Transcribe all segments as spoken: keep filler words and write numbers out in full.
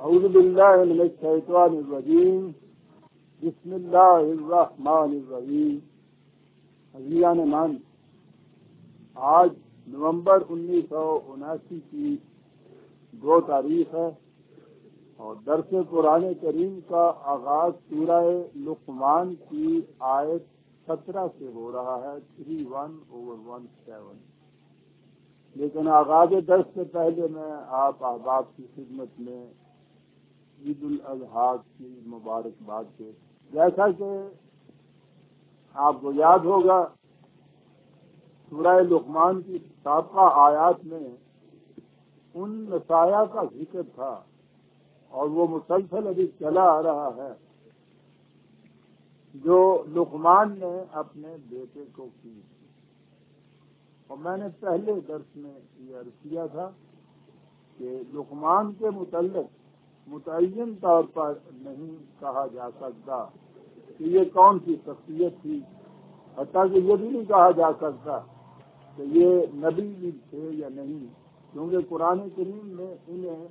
اعوذ باللہ من الشیطان الرجیم بسم اللہ الرحمن الرحیم. عزیزان من، آج نومبر انیس سو اناسی کی دو تاریخ ہے اور درس قرآن کریم کا آغاز سورہ لقمان کی آیت سترہ سے ہو رہا ہے، three one over one seven. لیکن آغاز درس سے پہلے میں آپ احباب کی خدمت میں عید الاضحیٰ کی مبارکباد دے. جیسا کہ آپ کو یاد ہوگا، سورہ لقمان کی سابقہ آیات میں ان نصائح کا ذکر تھا اور وہ مسلسل ابھی چلا آ رہا ہے جو لقمان نے اپنے بیٹے کو کی. اور میں نے پہلے درس میں یہ عرض کیا تھا کہ لقمان کے متعلق متعین طور پر نہیں کہا جا سکتا کہ یہ کون سی شخصیت تھی، حتیٰ کہ یہ بھی نہیں کہا جا سکتا کہ یہ نبی بھی تھے یا نہیں، کیونکہ قرآن کریم میں انہیں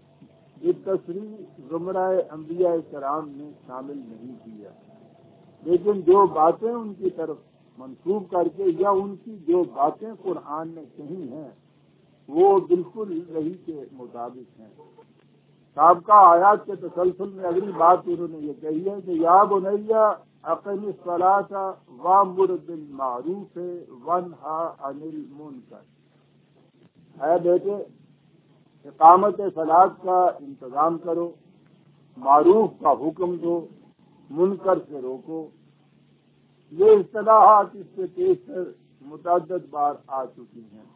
بالتصریح زمرہ انبیاء کرام نے شامل نہیں کیا. لیکن جو باتیں ان کی طرف منسوب کر کے یا ان کی جو باتیں قرآن نے کہی ہیں وہ بالکل وحی کے مطابق ہیں. سابقہ آیات کے تسلسل میں اگلی بات انہوں نے یہ کہی ہے کہ یا بنیا اقم الصلاۃ وامر بالمعروف وانہا عن المنکر. اے بیٹے، اقامت صلاۃ کا انتظام کرو، معروف کا حکم دو، منکر سے روکو. یہ اصطلاحات اس سے پیشتر متعدد بار آ چکی ہیں،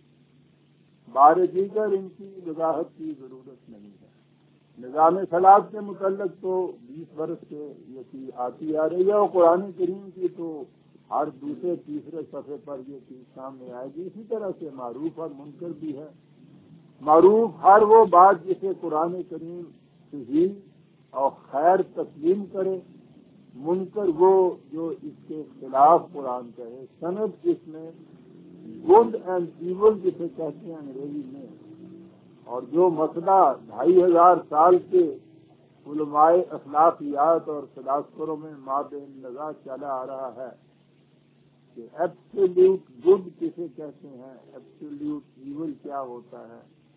بار دیگر ان کی وضاحت کی ضرورت نہیں ہے. نظام صلاۃ کے متعلق تو بیس برس سے یہ چیز آتی آ رہی ہے اور قرآن کریم کی تو ہر دوسرے تیسرے صفحے پر یہ چیز سامنے آئے گی. اسی طرح سے معروف اور منکر بھی ہے. معروف ہر وہ بات جسے قرآن کریم صحیح اور خیر تسلیم کرے، منکر وہ جو اس کے خلاف قرآن کہے. سند جس میں گڈ اینڈ ایول جسے کہتے ہیں انگریزی میں، اور جو مسئلہ ڈھائی ہزار سال کے علماء اخلاقیات اور فلاسفروں میں مابین نزاع چلا آ رہا ہے کہ ایبسلیوٹ گڈ کسے کہتے ہیں، ایبسلیوٹ ایول کیا ہوتا ہے،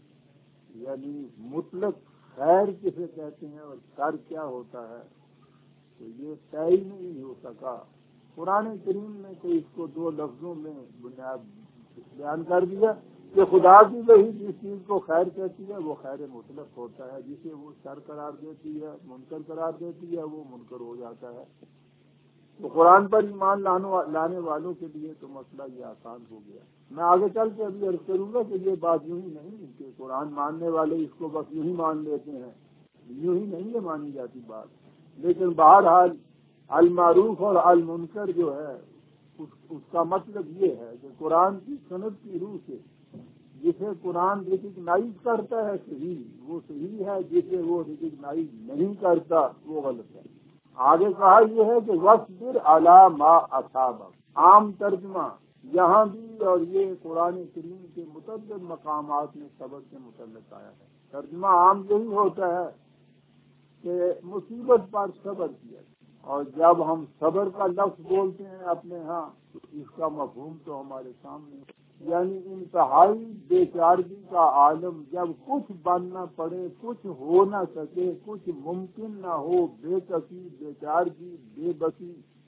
یعنی مطلق خیر کسے کہتے ہیں اور شر کیا ہوتا ہے، تو یہ طے ہی نہیں ہو سکا. قرآن کریم نے تو اس کو دو لفظوں میں بنیاد بیان کر دیا کہ خدا کی وحی جس چیز کو خیر کہتی ہے وہ خیر مطلق ہوتا ہے، جسے وہ شر قرار دیتی ہے، منکر قرار دیتی ہے، وہ منکر ہو جاتا ہے. تو قرآن پر ایمان لانے والوں کے لیے تو مسئلہ یہ آسان ہو گیا. میں آگے چل کے ابھی عرض کروں گا کہ یہ بات یوں ہی نہیں کہ قرآن ماننے والے اس کو بس یوں ہی مان لیتے ہیں، یوں ہی نہیں یہ مانی جاتی بات. لیکن بہرحال المعروف اور المنکر جو ہے اس, اس کا مطلب یہ ہے کہ قرآن کی سند کی روح سے جسے قرآن ریکگنائز کرتا ہے صحیح وہ صحیح ہے، جسے وہ ریکگنائز نہیں کرتا وہ غلط ہے. آگے کہا یہ ہے کہ وصبر علی ما اصابک. عام ترجمہ یہاں بھی اور یہ قرآن کریم کے متعدد مقامات میں صبر کے متعلق آیا ہے. ترجمہ عام یہی ہوتا ہے کہ مصیبت پر صبر کیا. اور جب ہم صبر کا لفظ بولتے ہیں اپنے ہاں تو اس کا مفہوم تو ہمارے سامنے، یعنی انتہائی بے چارگی کا عالم جب کچھ بننا پڑے، کچھ ہو نہ سکے، کچھ ممکن نہ ہو، بے کسی، بے چارگی، بے بسی،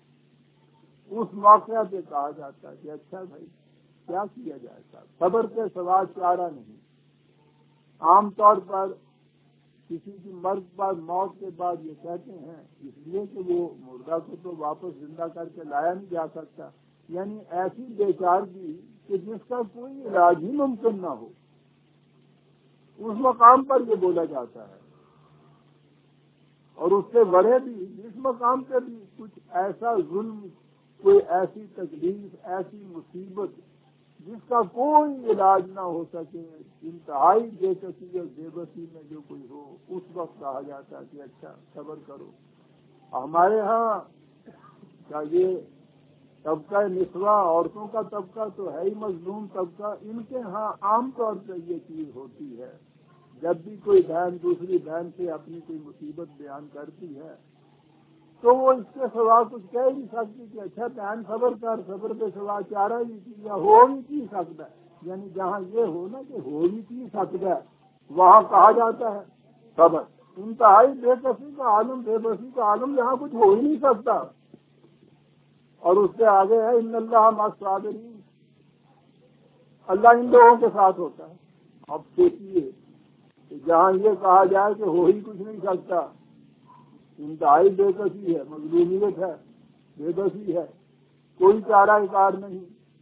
اس موقع پہ کہا جاتا ہے کہ اچھا بھائی کیا کیا جائے گا، صبر کے سوا چارہ نہیں. عام طور پر کسی کی مرگ پر موت کے بعد یہ کہتے ہیں اس لیے کہ وہ مردہ کو تو واپس زندہ کر کے لایا نہیں جا سکتا، یعنی ایسی بے چارگی کہ جس کا کوئی علاج ہی ممکن نہ ہو، اس مقام پر یہ بولا جاتا ہے. اور اس سے بڑے بھی جس مقام پہ بھی کچھ ایسا ظلم، کوئی ایسی تکلیف، ایسی مصیبت جس کا کوئی علاج نہ ہو سکے، انتہائی بے کسی اور بے بسی میں جو کوئی ہو، اس وقت کہا جاتا ہے کہ اچھا صبر کرو. ہمارے ہاں کیا یہ طبقہ نسواں عورتوں کا طبقہ تو ہے ہی مظلوم طبقہ، ان کے ہاں عام طور پہ یہ چیز ہوتی ہے جب بھی کوئی بہن دوسری بہن سے اپنی کوئی مصیبت بیان کرتی ہے تو وہ اس کے سوا کچھ کہہ نہیں سکتی کہ اچھا بہن صبر کر، صبر کے سوا چارہ ہی کی یا ہو بھی کی سکتا ہے، یعنی جہاں یہ ہو نا کہ ہو بھی کی سکتا ہے وہاں کہا جاتا ہے صبر۔ انتہائی بے کسی کا عالم، بے بسی کا عالم جہاں کچھ ہو ہی نہیں سکتا، اور اس کے آگے ہے ان اللہ مع الصابرین، اللہ ان لوگوں کے ساتھ ہوتا ہے۔ اب دیکھیے کہ جہاں یہ کہا جائے کہ ہو ہی کچھ نہیں سکتا، انتہائی بے کسی ہے، مظلومیت ہے، بے بسی ہے، کوئی چارہ کار نہیں،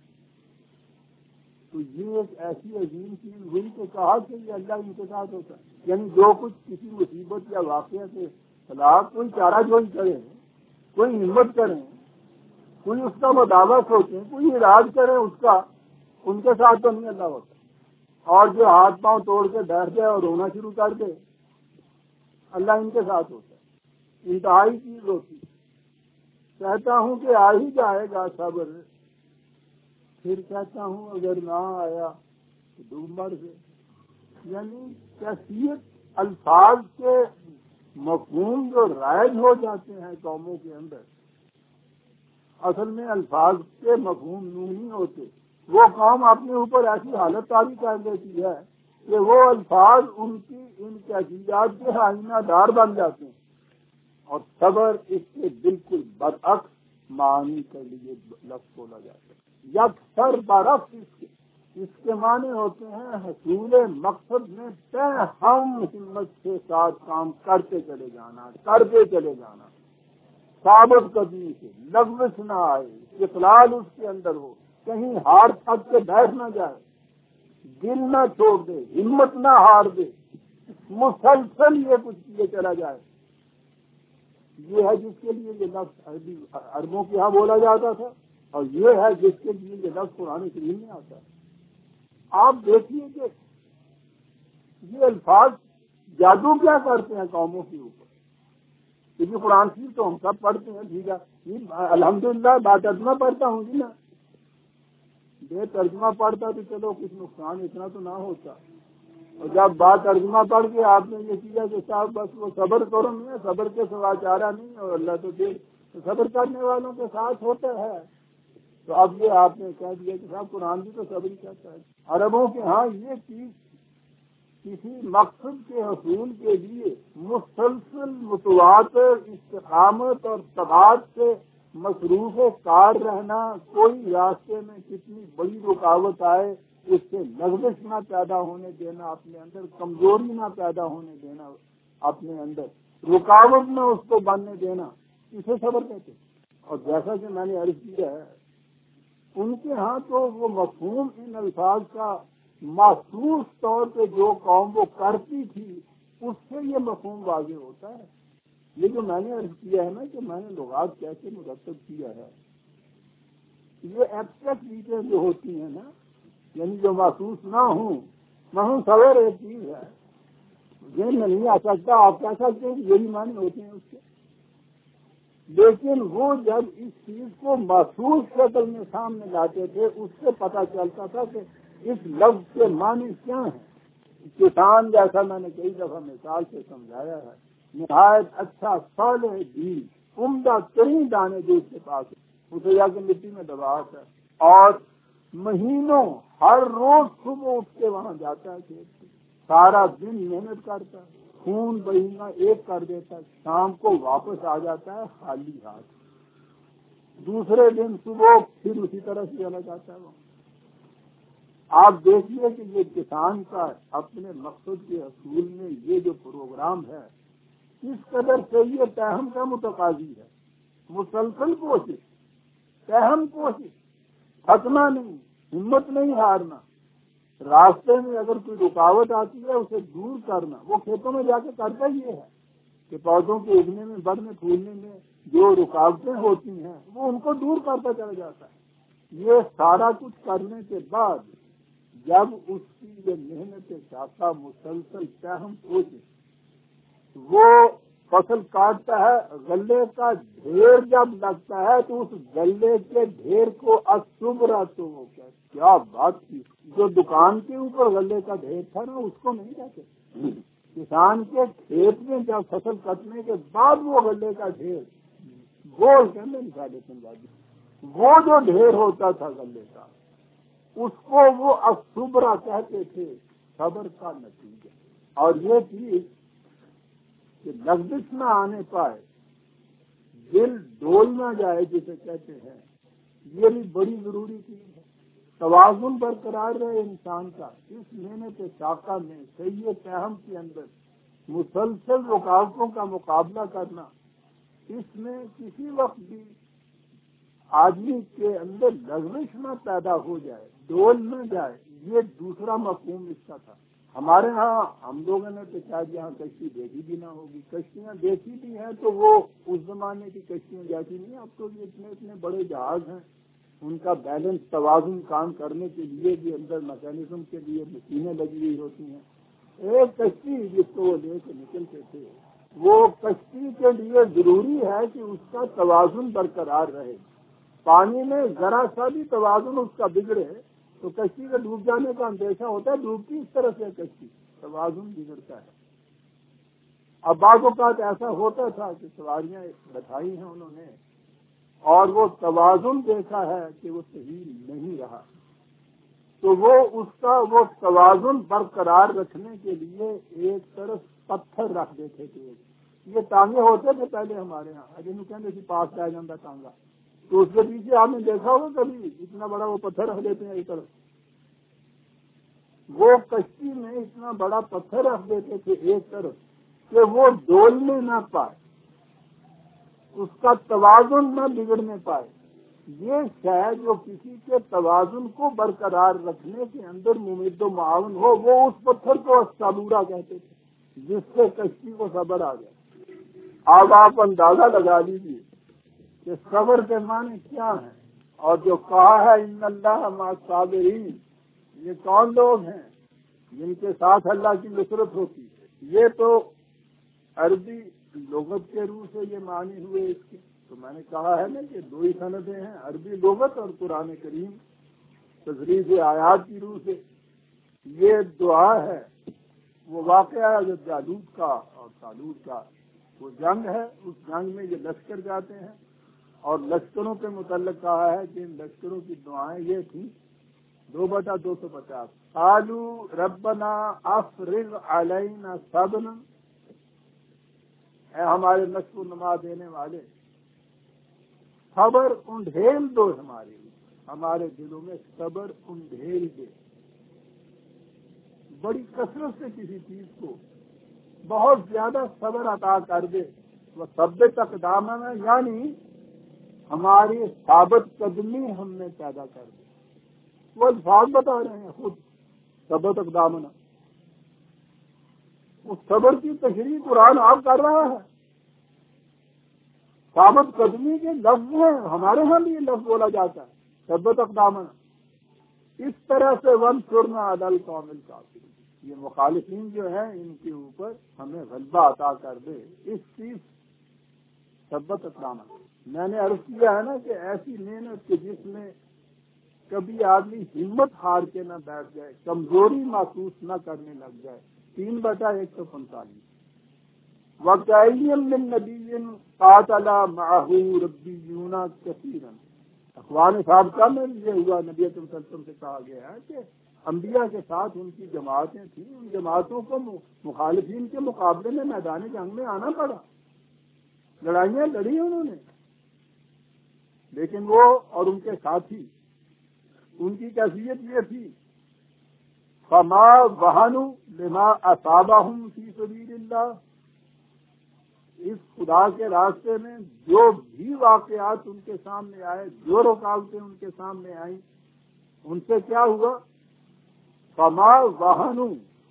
تو یہ ایک ایسی عظیم چیز ہوئی کہ کہا کہ یہ اللہ ان کے ساتھ ہوتا ہے، یعنی جو کچھ کسی مصیبت یا واقعہ کے خلاف کوئی چارہ جوئی کرے، کوئی ہمت کریں، کوئی اس کا مداوع سوچیں، کوئی علاج کریں اس کا، ان کے ساتھ تو نہیں اللہ ہوتا۔ اور جو ہاتھ پاؤں توڑ کے بیٹھ جائے اور رونا شروع کر دے، اللہ ان کے ساتھ ہوتا ہے، انتہائی چیز ہوتی ہے۔ کہتا ہوں کہ آ ہی جائے گا صبر، پھر کہتا ہوں اگر نہ آیا تو ڈوب مر سے، یعنی کیفیت الفاظ کے مفہوم جو رائج ہو جاتے ہیں قوموں کے اندر، اصل میں الفاظ کے مفہوم یوں نہیں ہوتے، وہ قوم اپنے اوپر ایسی حالت طاری کر دیتی ہے کہ وہ الفاظ ان کی ان کیفیات کے آئینہ دار بن جاتے ہیں، اور صبر اس کے بالکل برعکس معنی کے لیے لفظ بولا جاتا ہے۔ یکسر برعکس اس کے اس کے معنی ہوتے ہیں حصول مقصد میں طے ہم ہمت کے ساتھ کام کرتے چلے جانا، کرتے چلے جانا، ثابت قدمی سے، لغزش نہ آئے، اخلال اس کے اندر ہو، کہیں ہار تھک کے بیٹھ نہ جائے، دل نہ چھوڑ دے، ہمت نہ ہار دے، مسلسل یہ کچھ کیے چلا جائے۔ یہ ہے جس کے لیے یہ لفظ عربوں کے یہاں بولا جاتا تھا، اور یہ ہے جس کے لیے یہ لفظ قرآن کریم میں آتا ہے۔ آپ دیکھیے کہ یہ الفاظ جادو کیا کرتے ہیں قوموں کے اوپر، کیونکہ قرآن شریف تو ہم سب پڑھتے ہیں، ٹھیک ہے، الحمدللہ با ترجمہ پڑھتا ہوں جی نا، بے ترجمہ پڑھتا تو چلو کچھ نقصان اتنا تو نہ ہوتا، اور جب با ترجمہ پڑھ کے آپ نے یہ کیا کہ صاحب بس وہ صبر کرو، نہیں، صبر کے سوا چارہ نہیں، اور اللہ تو دے صبر کرنے والوں کے ساتھ ہوتا ہے، تو اب یہ آپ نے کہہ دیا کہ صاحب قرآن بھی تو صبر ہی کہتا ہے۔ عربوں کے ہاں یہ چیز کسی مقصد کے حصول کے لیے مسلسل متواتر استقامت اور ثبات سے مصروف کار رہنا، کوئی راستے میں کتنی بڑی رکاوٹ آئے اس سے لغزش نہ پیدا ہونے دینا اپنے اندر، کمزوری نہ پیدا ہونے دینا اپنے اندر، رکاوٹ نہ اس کو بننے دینا، اسے صبر کہتے ہیں۔ اور جیسا کہ میں نے عرض کیا ہے، ان کے ہاں تو وہ مفہوم ان الفاظ کا محسوس طور پہ جو قوم وہ کرتی تھی اس سے یہ مفہوم واضح ہوتا ہے۔ یہ جو میں نے عرض کیا ہے نا کہ میں نے لغات کیسے مرتب کیا ہے، یہ ایبسٹریکٹ چیزیں جو ہوتی ہیں نا، یعنی جو محسوس نہ ہوں، محسوس صبر ایک چیز ہے، ذہن میں نہیں آ سکتا، آپ کہہ سکتے ہیں کہ یہی معنی ہوتے ہیں اس کے، لیکن وہ جب اس چیز کو محسوس شکل میں سامنے لاتے تھے اس سے پتہ چلتا تھا کہ اس لفظ کے معنی کیا ہیں۔ کسان جیسا میں نے کئی دفعہ مثال سے سمجھایا ہے، نہایت اچھا صالح بیج، عمدہ ترین دانے جو اس کے پاس ہے، اسے جا کے مٹی میں دباتا ہے، اور مہینوں ہر روز صبح اٹھ کے وہاں جاتا ہے کھیت سے، سارا دن محنت کرتا ہے، خون بہینہ ایک کر دیتا ہے، شام کو واپس آ جاتا ہے خالی ہاتھ، دوسرے دن صبح پھر اسی طرح سے چلا جاتا ہے وہاں۔ آپ دیکھیے کہ یہ کسان کا اپنے مقصد کے حصول میں یہ جو پروگرام ہے اس قدر سے یہ تہم کا متقاضی ہے، مسلسل کوشش، تہم کوشش، تھکنا نہیں، ہمت نہیں ہارنا، راستے میں اگر کوئی رکاوٹ آتی ہے اسے دور کرنا۔ وہ کھیتوں میں جا کے کرتا ہی یہ ہے کہ پودوں کے اگنے میں، بڑھنے پھولنے میں جو رکاوٹیں ہوتی ہیں وہ ان کو دور کرتا چلا جاتا ہے۔ یہ سارا کچھ کرنے کے بعد جب اس کی یہ محنت شاخہ مسلسل تہم کوشش، وہ فصل کاٹتا ہے، غلے کا ڈھیر جب لگتا ہے تو اس غلے کے ڈھیر کو اصبرا، تو وہ کیا بات کی، جو دکان کے اوپر غلے کا ڈھیر تھا نا اس کو نہیں کہتے، کسان کے کھیت میں جب فصل کٹنے کے بعد وہ غلے کا ڈھیر گول کہنے نکالے پنجابی، وہ جو ڈھیر ہوتا تھا غلے کا، اس کو وہ اصبرا کہتے تھے، صبر کا نتیجہ۔ اور یہ چیز کہ لغزش نہ آنے پائے، دل ڈول نہ جائے جسے کہتے ہیں، یہ بھی بڑی ضروری چیز ہے۔ توازن برقرار رہے انسان کا، اس محنت شاقہ میں صحیح فہم کے اندر مسلسل رکاوٹوں کا مقابلہ کرنا، اس میں کسی وقت بھی آدمی کے اندر لغزش نہ پیدا ہو جائے، ڈول نہ جائے، یہ دوسرا مفہوم اس کا تھا۔ ہمارے ہاں ہم لوگوں نے تو شاید یہاں کشتی دیکھی بھی نہ ہوگی، کشتیاں دیکھی بھی ہیں تو وہ اس زمانے کی کشتیاں جیسی نہیں، اب تو یہ اتنے اتنے بڑے جہاز ہیں، ان کا بیلنس توازن کام کرنے کے لیے بھی اندر میکینزم کے لیے مشینیں لگی ہوئی ہوتی ہیں۔ ایک کشتی جس کو وہ لے کے نکلتے تھے، وہ کشتی کے لیے ضروری ہے کہ اس کا توازن برقرار رہے۔ پانی میں ذرا سا بھی توازن اس کا بگڑے تو کشتی کے ڈوب جانے کا اندیشہ ہوتا ہے، ڈوبتی اس طرح سے کشتی، توازن بگڑتا ہے۔ اب بعض اوقات ایسا ہوتا تھا کہ سواریاں بٹھائی ہیں انہوں نے اور وہ توازن دیکھا ہے کہ وہ صحیح نہیں رہا، تو وہ اس کا وہ توازن برقرار رکھنے کے لیے ایک طرف پتھر رکھ دیتے تھے۔ یہ ٹانگے ہوتے تھے پہلے ہمارے یہاں، جنہوں کہتے تھے پاس رہ جاتا ٹانگا، تو اس کے پیچھے آپ نے دیکھا ہوگا کبھی اتنا بڑا وہ پتھر رکھ دیتے ہیں ایک طرف، وہ کشتی میں اتنا بڑا پتھر رکھ دیتے تھے ایک طرف کہ وہ ڈولنے نہ پائے، اس کا توازن نہ بگڑنے پائے۔ یہ شے جو کسی کے توازن کو برقرار رکھنے کے اندر ممد و معاون ہو، وہ اس پتھر کو صبورا کہتے تھے، جس سے کشتی کو صبر آ جائے۔ اب آپ اندازہ لگا لیجیے کہ صبر کے معنی کیا ہیں، اور جو کہا ہے ان اللہ مع الصابرین، یہ کون لوگ ہیں جن کے ساتھ اللہ کی نصرت ہوتی ہے؟ یہ تو عربی لغت کے روح سے یہ معنی ہوئے اس کے، تو میں نے کہا ہے نا کہ دو ہی سندیں ہیں، عربی لغت اور قرآن کریم تشریح آیات کی روح سے۔ یہ دعا ہے، وہ واقعہ جو جالوت کا اور طالوت کا وہ جنگ ہے، اس جنگ میں یہ لشکر جاتے ہیں اور لشکروں کے متعلق کہا ہے کہ ان لشکروں کی دعائیں یہ تھیں، دو بٹا دو سو پچاس قالوا ربنا افرغ علینا صبرا، اے ہمارے نشو و نما دینے والے، صبر انڈھیل دو، ہمارے ہمارے دلوں میں صبر انڈھیل دے۔ بڑی کثرت سے کسی چیز کو بہت زیادہ صبر عطا کر دے، وہ ثبت اقدامنا، یعنی ہماری ثابت قدمی ہم نے پیدا کر دی۔ وہ الفاظ بتا رہے ہیں خود، ثبت اقدامنا، اس صبر کی تشریح قرآن آپ کر رہا ہے۔ ثابت قدمی کے لفظ ہیں، ہمارے ہاں بھی یہ لفظ بولا جاتا ہے، ثبت اقدامنا۔ اس طرح سے وانصرنا علی القوم الکافرین، یہ مخالفین جو ہیں ان کے اوپر ہمیں غلبہ عطا کر دے، اس چیز ثبت اقدامنا۔ میں نے عرض کیا ہے نا کہ ایسی محنت کہ جس میں کبھی آدمی ہمت ہار کے نہ بیٹھ جائے، کمزوری محسوس نہ کرنے لگ جائے۔ تین بٹا ایک سو پینتالیس وَكَأَيٍّ مِّن نَّبِيٍّ قَاتَلَ مَعَهُ رَبِّيُّونَ كَثِيرًا، اخوان سابقہ میں یہ ہوا، نبی صلی اللہ علیہ وسلم سے کہا گیا ہے کہ انبیاء کے ساتھ ان کی جماعتیں تھیں، ان جماعتوں کو مخالفین کے مقابلے میں میدان جنگ میں آنا پڑا، لڑائیاں لڑی انہوں نے، لیکن وہ اور ان کے ساتھی، ان کی کیفیت یہ تھی فما وہنوا لما اصابهم فی سبیل اللہ، اس خدا کے راستے میں جو بھی واقعات ان کے سامنے آئے، جو رکاوٹیں ان کے سامنے آئیں، ان سے کیا ہوا؟ فما وہنوا،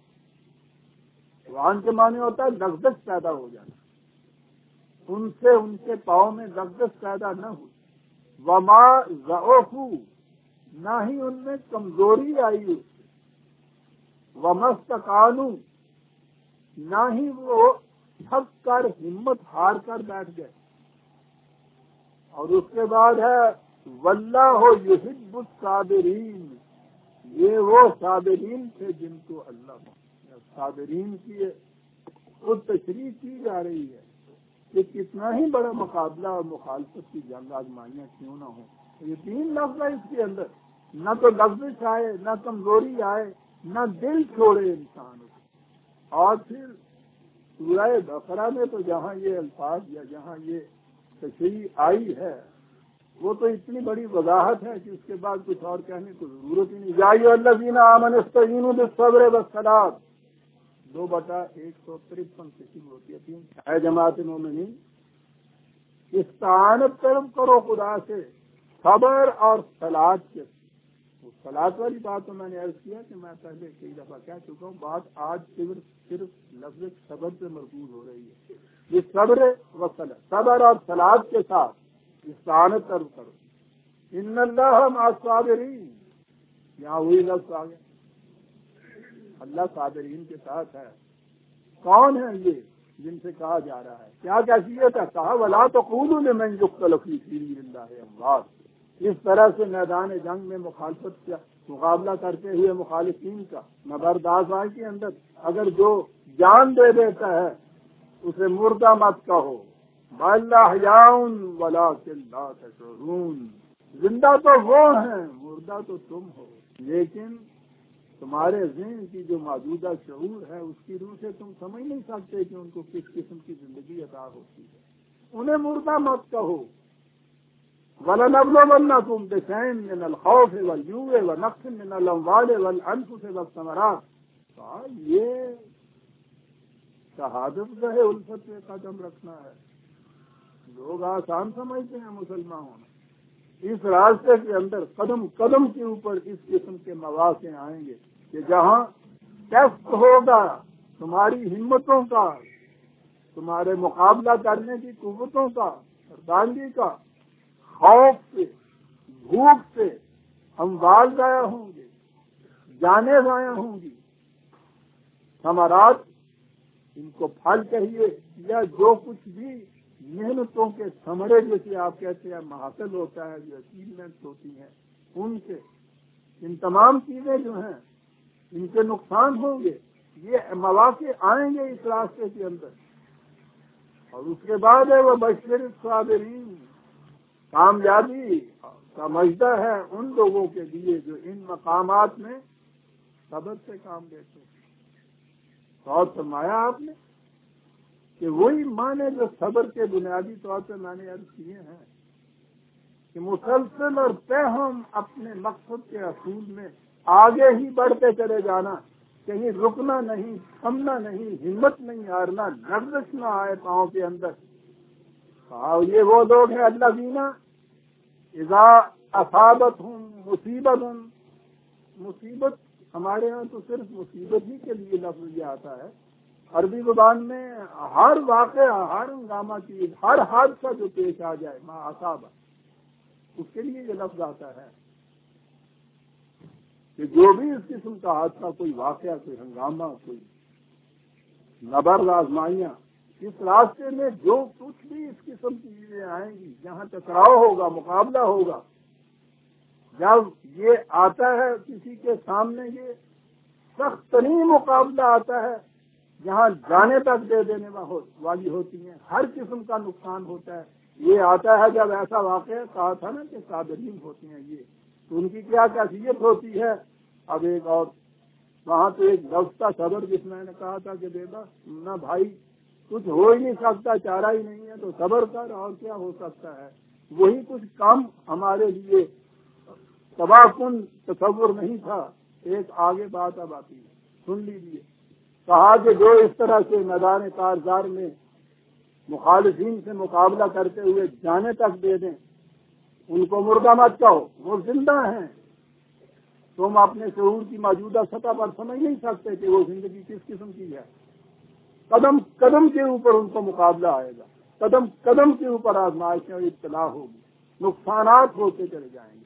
وہن کے معنی ہوتا ہے لغزش پیدا ہو جانا، ان سے ان کے پاؤں میں لغزش پیدا نہ ہوئی۔ وما ضعفوا، نہ ہی ان میں کمزوری آئی اس سے۔ وما استقالوا، نہ ہی وہ تھک کر ہمت ہار کر بیٹھ گئے۔ اور اس کے بعد ہے واللہ یحب الصابرین، یہ وہ صابرین تھے جن کو اللہ صابرین کی خود تشریح کی جا رہی ہے کہ کتنا ہی بڑا مقابلہ اور مخالفت کی جنگ آزمائیاں کیوں نہ ہوں، یہ تین لفظ ہے اس کے اندر، نہ تو لفظ آئے، نہ کمزوری آئے، نہ دل چھوڑے انسان اس اور پھر سورہ بقرہ میں تو جہاں یہ الفاظ یا جہاں یہ تشریح آئی ہے وہ تو اتنی بڑی وضاحت ہے کہ اس کے بعد کچھ اور کہنے کو ضرورت ہی نہیں۔ یا ایھا الذین آمنوا استعینوا بالصبر والصلاۃ، دو بٹا ایک سو ترپن سے شروع ہوتی ہے تین، اے جماعت مومنین استعانت طلب کرو خدا سے صبر اور صلاۃ کے۔ صلاۃ والی بات تو میں نے عرض کیا کہ میں پہلے کئی دفعہ کہہ چکا ہوں، بات آج صرف صرف لفظ صبر پہ مرکوز ہو رہی ہے۔ یہ صبر و صلاۃ، صبر اور صلاۃ کے ساتھ استعانت طلب کرو، ان اللہ مع الصابرین، یہاں وہی لفظ آ گیا، اللہ صابرین کے ساتھ ہے۔ کون ہے یہ جن سے کہا جا رہا ہے؟ کیا کیفیت ہے؟ کہا ولا تقولوا لمن یقتل فی سبیل اللہ اموات، اس طرح سے میدان جنگ میں مخالفت کا مقابلہ کرتے ہوئے مخالفین کا نبردازائی کے اندر اگر جو جان دے دیتا ہے اسے مردہ مت کہو، بل احیاء ولکن لا تشعرون، زندہ تو وہ ہیں، مردہ تو تم ہو، لیکن تمہارے ذہن کی جو موجودہ شعور ہے اس کی روح سے تم سمجھ نہیں سکتے کہ ان کو کس قسم کی زندگی عطا ہوتی ہے۔ انہیں مردہ مت کہو، وَلَنَبْلُوَنَّكُمْ بِشَيْءٍ مِّنَ الْخَوْفِ وَالْجُوعِ وَنَقْصٍ مِّنَ الْأَمْوَالِ وَالْأَنفُسِ وَالثَّمَرَاتِ، یہ شہادت گاہ الفت پہ قدم رکھنا ہے۔ لوگ آسان سمجھتے ہیں مسلمان ہونا، اس راستے کے اندر قدم قدم کے اوپر اس قسم کے مواقع آئیں گے کہ جہاں ٹیسٹ ہوگا تمہاری ہمتوں کا، تمہارے مقابلہ کرنے کی قوتوں کا، مردانگی کا، خوف سے، بھوک سے اموال ضائع ہوں گے، جانیں ضائع ہوں گی، ثمرات ان کو پھل کہیے یا جو کچھ بھی محنتوں کے ثمرے جیسے آپ کہتے ہیں حاصل ہوتا ہے، جو اچیومنٹ ہوتی ہیں، ان سے ان تمام چیزیں جو ہیں ان کے نقصان ہوں گے۔ یہ مواقع آئیں گے اس راستے کے اندر، اور اس کے بعد ہے وہ بشر الصابرین، کامیابی کا مژدہ ہے ان لوگوں کے لیے جو ان مقامات میں صبر سے کام لیتے ہیں۔ اور فرمایا آپ نے کہ وہی معنی جو صبر کے بنیادی طور پہ میں نے عرض کیے ہیں کہ مسلسل اور پہم اپنے مقصد کے اصول میں آگے ہی بڑھتے چلے جانا، کہیں رکنا نہیں، تھمنا نہیں، ہمت نہیں ہارنا، لرزش نہ آئے پاؤں کے اندر۔ اور یہ وہ لوگ ہیں اللہ دینا اذا اصابتہم مصیبت، مصیبت ہمارے ہاں تو صرف مصیبت ہی کے لیے لفظ یہ آتا ہے، عربی زبان میں ہر واقعہ، ہر ہنگامہ چیز، ہر حادثہ جو پیش آ جائے ما اصابہ، اس کے لیے یہ لفظ آتا ہے کہ جو بھی اس قسم کا حادثہ، کوئی واقعہ، کوئی ہنگامہ، کوئی نبرد آزمائیاں، اس راستے میں جو کچھ بھی اس قسم کی چیزیں آئیں گی، جہاں ٹکراؤ ہوگا، مقابلہ ہوگا، جب یہ آتا ہے کسی کے سامنے، یہ سخت ترین مقابلہ آتا ہے جہاں جانے تک دے دینے والی ہوتی ہیں، ہر قسم کا نقصان ہوتا ہے، یہ آتا ہے جب ایسا واقعہ کہا تھا نا کہ صابرین ہوتے ہیں یہ، تو ان کی کیا کیفیت ہوتی ہے۔ اب ایک اور وہاں تو ایک لفظ کا صبر، جس میں نے کہا تھا کہ بیٹا نہ بھائی کچھ ہو ہی نہیں سکتا، چارہ ہی نہیں ہے تو صبر کر، اور کیا ہو سکتا ہے، وہی کچھ کم ہمارے لیے تباہ کن تصور نہیں تھا۔ ایک آگے بات اب آتی ہے، سن لیجیے، کہا کہ جو اس طرح سے میدان کارزار میں مخالفین سے مقابلہ کرتے ہوئے جانے تک دے دیں، ان کو مردہ مت کہو، وہ زندہ ہیں۔ تم اپنے شعور کی موجودہ سطح پر سمجھ نہیں سکتے کہ وہ زندگی کس قسم کی ہے۔ قدم قدم کے اوپر ان کو مقابلہ آئے گا، قدم قدم کے اوپر آزمائشیں اور ابتلا ہوگی، نقصانات ہوتے چلے جائیں گے،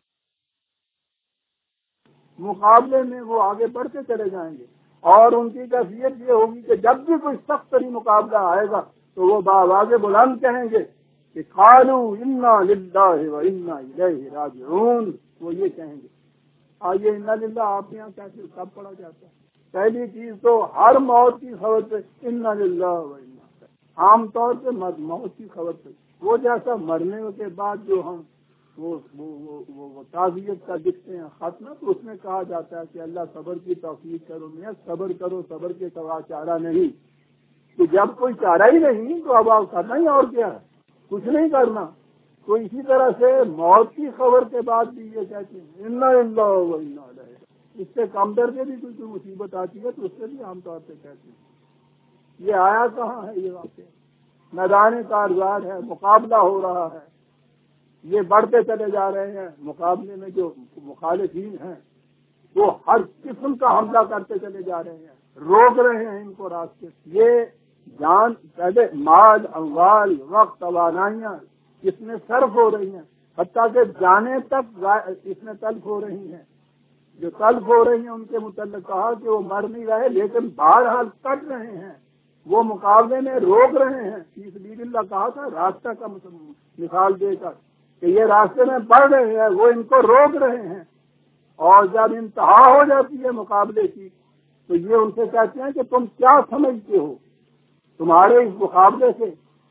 مقابلے میں وہ آگے بڑھتے چلے جائیں گے، اور ان کی کیفیت یہ ہوگی کہ جب بھی کوئی سخت ترین مقابلہ آئے گا تو وہ بآواز بلند کہیں گے کہ قالوا انا للہ و انا الیہ راجعون، وہ یہ کہیں گے۔ آئیے انا للہ آپ کے یہاں کیسے کب پڑھا جاتا ہے؟ پہلی چیز تو ہر موت کی خبر پہ انا للہ و انا، عام طور پہ موت کی خبر پہ وہ جیسا مرنے کے بعد جو ہم وہ وہ تعزیت کا لکھتے ہیں خط نا، تو اس میں کہا جاتا ہے کہ اللہ صبر کی توفیق کرو، میں صبر کرو، صبر کے سوا چارہ نہیں. تو جب کوئی چارہ ہی نہیں تو اب آپ کرنا ہی اور کیا ہے، کچھ نہیں کرنا. تو اسی طرح سے موت کی خبر کے بعد بھی یہ کہتے ہیں انا للہ و انا الیہ. اس سے کم درجے بھی کوئی کوئی مصیبت آتی ہے تو اس سے بھی عام طور پہ کہتے ہیں. یہ آیا کہاں ہے یہ واقعہ؟ میدان کارزار ہے، مقابلہ ہو رہا ہے، یہ بڑھتے چلے جا رہے ہیں. مقابلے میں جو مخالفین ہیں وہ ہر قسم کا حملہ کرتے چلے جا رہے ہیں، روک رہے ہیں ان کو راستے. یہ جان پہلے مال، اموال، وقت، توانائیاں اس میں صرف ہو رہی ہیں، حتیٰ کہ جانے تک اس میں تلف ہو رہی ہیں. جو تلف ہو رہی ہیں ان کے متعلق کہا کہ وہ مر نہیں رہے لیکن بہرحال کٹ رہے ہیں، وہ مقابلے میں روک رہے ہیں. فی سبیل اللہ کہا تھا راستہ کا مثال دے کر کہ یہ راستے میں بڑھ رہے ہیں، وہ ان کو روک رہے ہیں. اور جب انتہا ہو جاتی ہے مقابلے کی تو یہ ان سے کہتے ہیں کہ تم کیا سمجھتے ہو تمہارے اس مقابلے سے،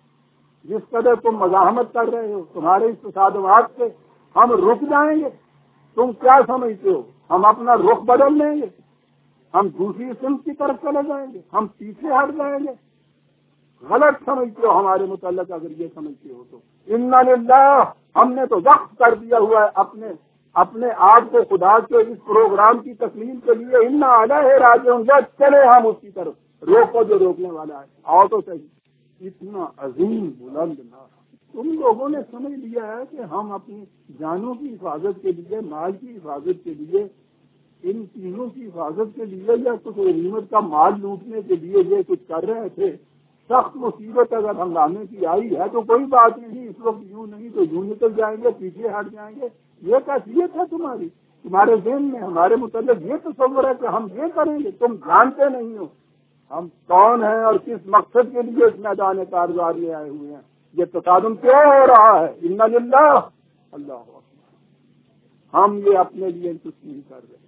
جس قدر تم مزاحمت کر رہے ہو، تمہارے اس تصادمات سے ہم رک جائیں گے؟ تم کیا سمجھتے ہو ہم اپنا رخ بدل لیں گے، ہم دوسری سمت کی طرف چلے جائیں گے، ہم پیچھے ہٹ جائیں گے؟ غلط سمجھتے ہو ہمارے متعلق اگر یہ سمجھتے ہو تو. انا للہ، ہم نے تو وقف کر دیا ہوا ہے اپنے اپنے آپ کو خدا کے اس پروگرام کی تکمیل کے لیے. انا علیہ راجعون، جب چلے ہم اس کی طرف، روکو جو روکنے والا ہے، آؤ تو صحیح. اتنا عظیم بلند نہ تم لوگوں نے سمجھ لیا ہے کہ ہم اپنی جانوں کی حفاظت کے لیے، مال کی حفاظت کے لیے، ان چیزوں کی حفاظت کے لیے یا کچھ غنیمت کا مال لوٹنے کے لیے یہ کچھ کر رہے تھے. سخت مصیبت اگر ہنگامے کی آئی ہے تو کوئی بات نہیں، اس وقت یوں نہیں تو یوں نکل جائیں گے، پیچھے ہٹ جائیں گے. یہ کیفیت ہے تمہاری، تمہارے ذہن میں ہمارے متعلق یہ تصور ہے کہ ہم یہ کریں گے. تم جانتے نہیں ہو ہم کون ہیں اور کس مقصد کے لیے اس میدان کارزار میں آئے ہوئے ہیں. یہ تصادم کیوں ہو رہا ہے؟ انا للہ، اللہ اکبر. ہم یہ اپنے لیے کچھ نہیں کر رہے.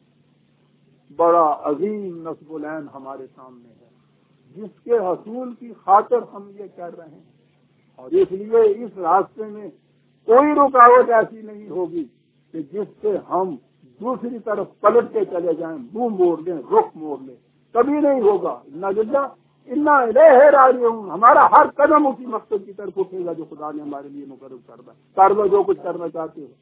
بڑا عظیم نصب العین ہمارے سامنے ہے جس کے حصول کی خاطر ہم یہ کر رہے ہیں. اور اس لیے اس راستے میں کوئی رکاوٹ ایسی نہیں ہوگی کہ جس سے ہم دوسری طرف پلٹ کے چلے جائیں، منہ موڑ لیں، رخ موڑ لیں. کبھی نہیں ہوگا. انا للہ انا الیہ راجعون. ہمارا ہر قدم اسی مقصد کی طرف اٹھے گا جو خدا نے ہمارے لیے مقرر کرنا. کر لو جو کچھ کرنا چاہتے ہو.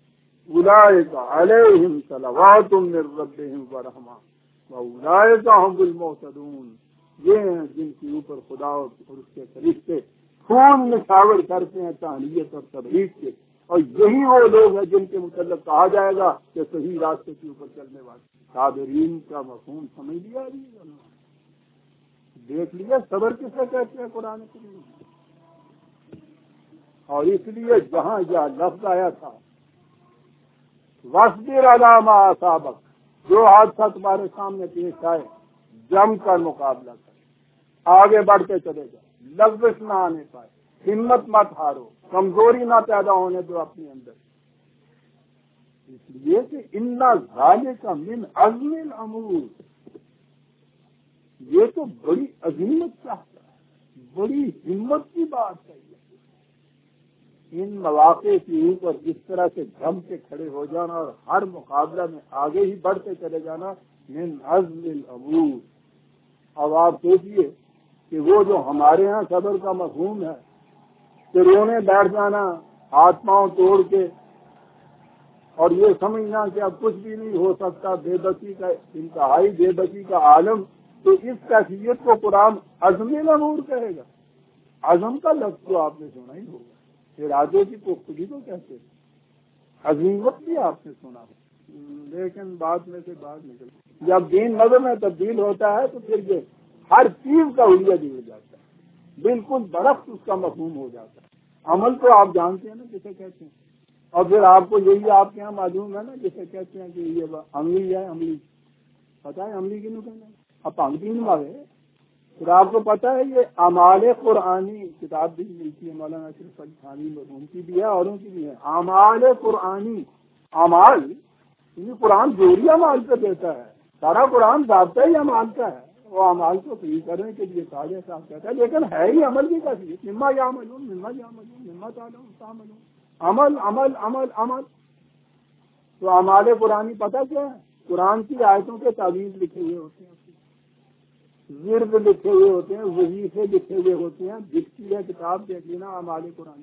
اولئک علیہم صلوات من ربہم ورحمہ واولئک هم المہتدون. یہ ہیں جن کے اوپر خدا اور اس کے فرشتے خون نچھاور کرتے ہیں تہنیت اور تبریک کے. اور یہی وہ لوگ ہیں جن کے متعلق کہا جائے گا کہ صحیح راستے کے اوپر چلنے والے. صابرین کا مفہوم سمجھ لیا جی، دیکھ لیا صبر کسے کہتے ہیں قرآن کریم. اور اس لیے جہاں یہ لفظ آیا تھا وَاصْبِرْ عَلَىٰ مَا أَصَابَكَ، جو حادثہ تمہارے سامنے پیش آئے جم کر مقابلہ کر، آگے بڑھتے چلے جاؤ، لغزش نہ آنے پائے، ہمت مت ہارو، کمزوری نہ پیدا ہونے دو اپنے اندر. اس لیے کہ اِنَّ ذَلِكَ مِنْ عَزْمِ الْأُمُورِ، یہ تو بڑی عظیمت چاہتا ہے، بڑی ہمت کی بات ہے. ان مواقع کے اوپر اس طرح سے جم کے کھڑے ہو جانا اور ہر مقابلہ میں آگے ہی بڑھتے چلے جانا من عزم الامور. اب آپ سوچیے کہ وہ جو ہمارے ہاں صبر کا مفہوم ہے کہ رونے بیٹھ جانا ہاتھ پاؤں توڑ کے اور یہ سمجھنا کہ اب کچھ بھی نہیں ہو سکتا، بے بسی کا انتہائی بے بسی کا عالم، تو اس کیفیت کو قرآن عزم الامور کہے گا. عزم کا لفظ تو آپ نے سنا ہی ہوگا، ارادے کی پختگی کو کہتے ہیں، عظیمت بھی آپ نے سنا ہے. لیکن بعد میں سے بات نکل جب دین نظر میں تبدیل ہوتا ہے تو پھر یہ ہر چیز کا حلیہ جڑ جاتا ہے، بالکل برعکس اس کا مفہوم ہو جاتا ہے. عمل تو آپ جانتے ہیں نا جسے کہتے ہیں، اور پھر آپ کو یہی آپ کے یہاں معلوم ہے نا جسے کہتے ہیں کہ یہ عملی ہے. عملی پتہ ہے عملی کی نکلنا اب پانگتین مارے. پھر آپ کو پتا ہے یہ اعمال قرآنی کتاب بھی ملتی ہے، مولانا اشرف علی تھانوی مرحوم کی بھی ہے، اوروں کی بھی ہے. اعمال قرآنی، اعمال یعنی قرآن جوہری اعمال پہ دیتا ہے، سارا قرآن ضابطہ ہی عمال کا ہے، وہ عمال کو صحیح کرنے کے لیے کہا جیسا آپ کہتا ہے، لیکن ہے ہی عمل کی کیفیت، مما یعملون مما یعملون مما تعملون، عمل عمل عمل عمل۔ تو اعمال قرآنی پتہ کیا ہے؟ قرآن کی آیتوں کے تعویذ لکھے ہوئے ہوتے ہیں، ورد لکھے ہوئے ہوتے ہیں، وظیفے لکھے ہوئے ہوتے ہیں، دکھتی ہے کتاب دیکھ لینا اعمال قرآنی۔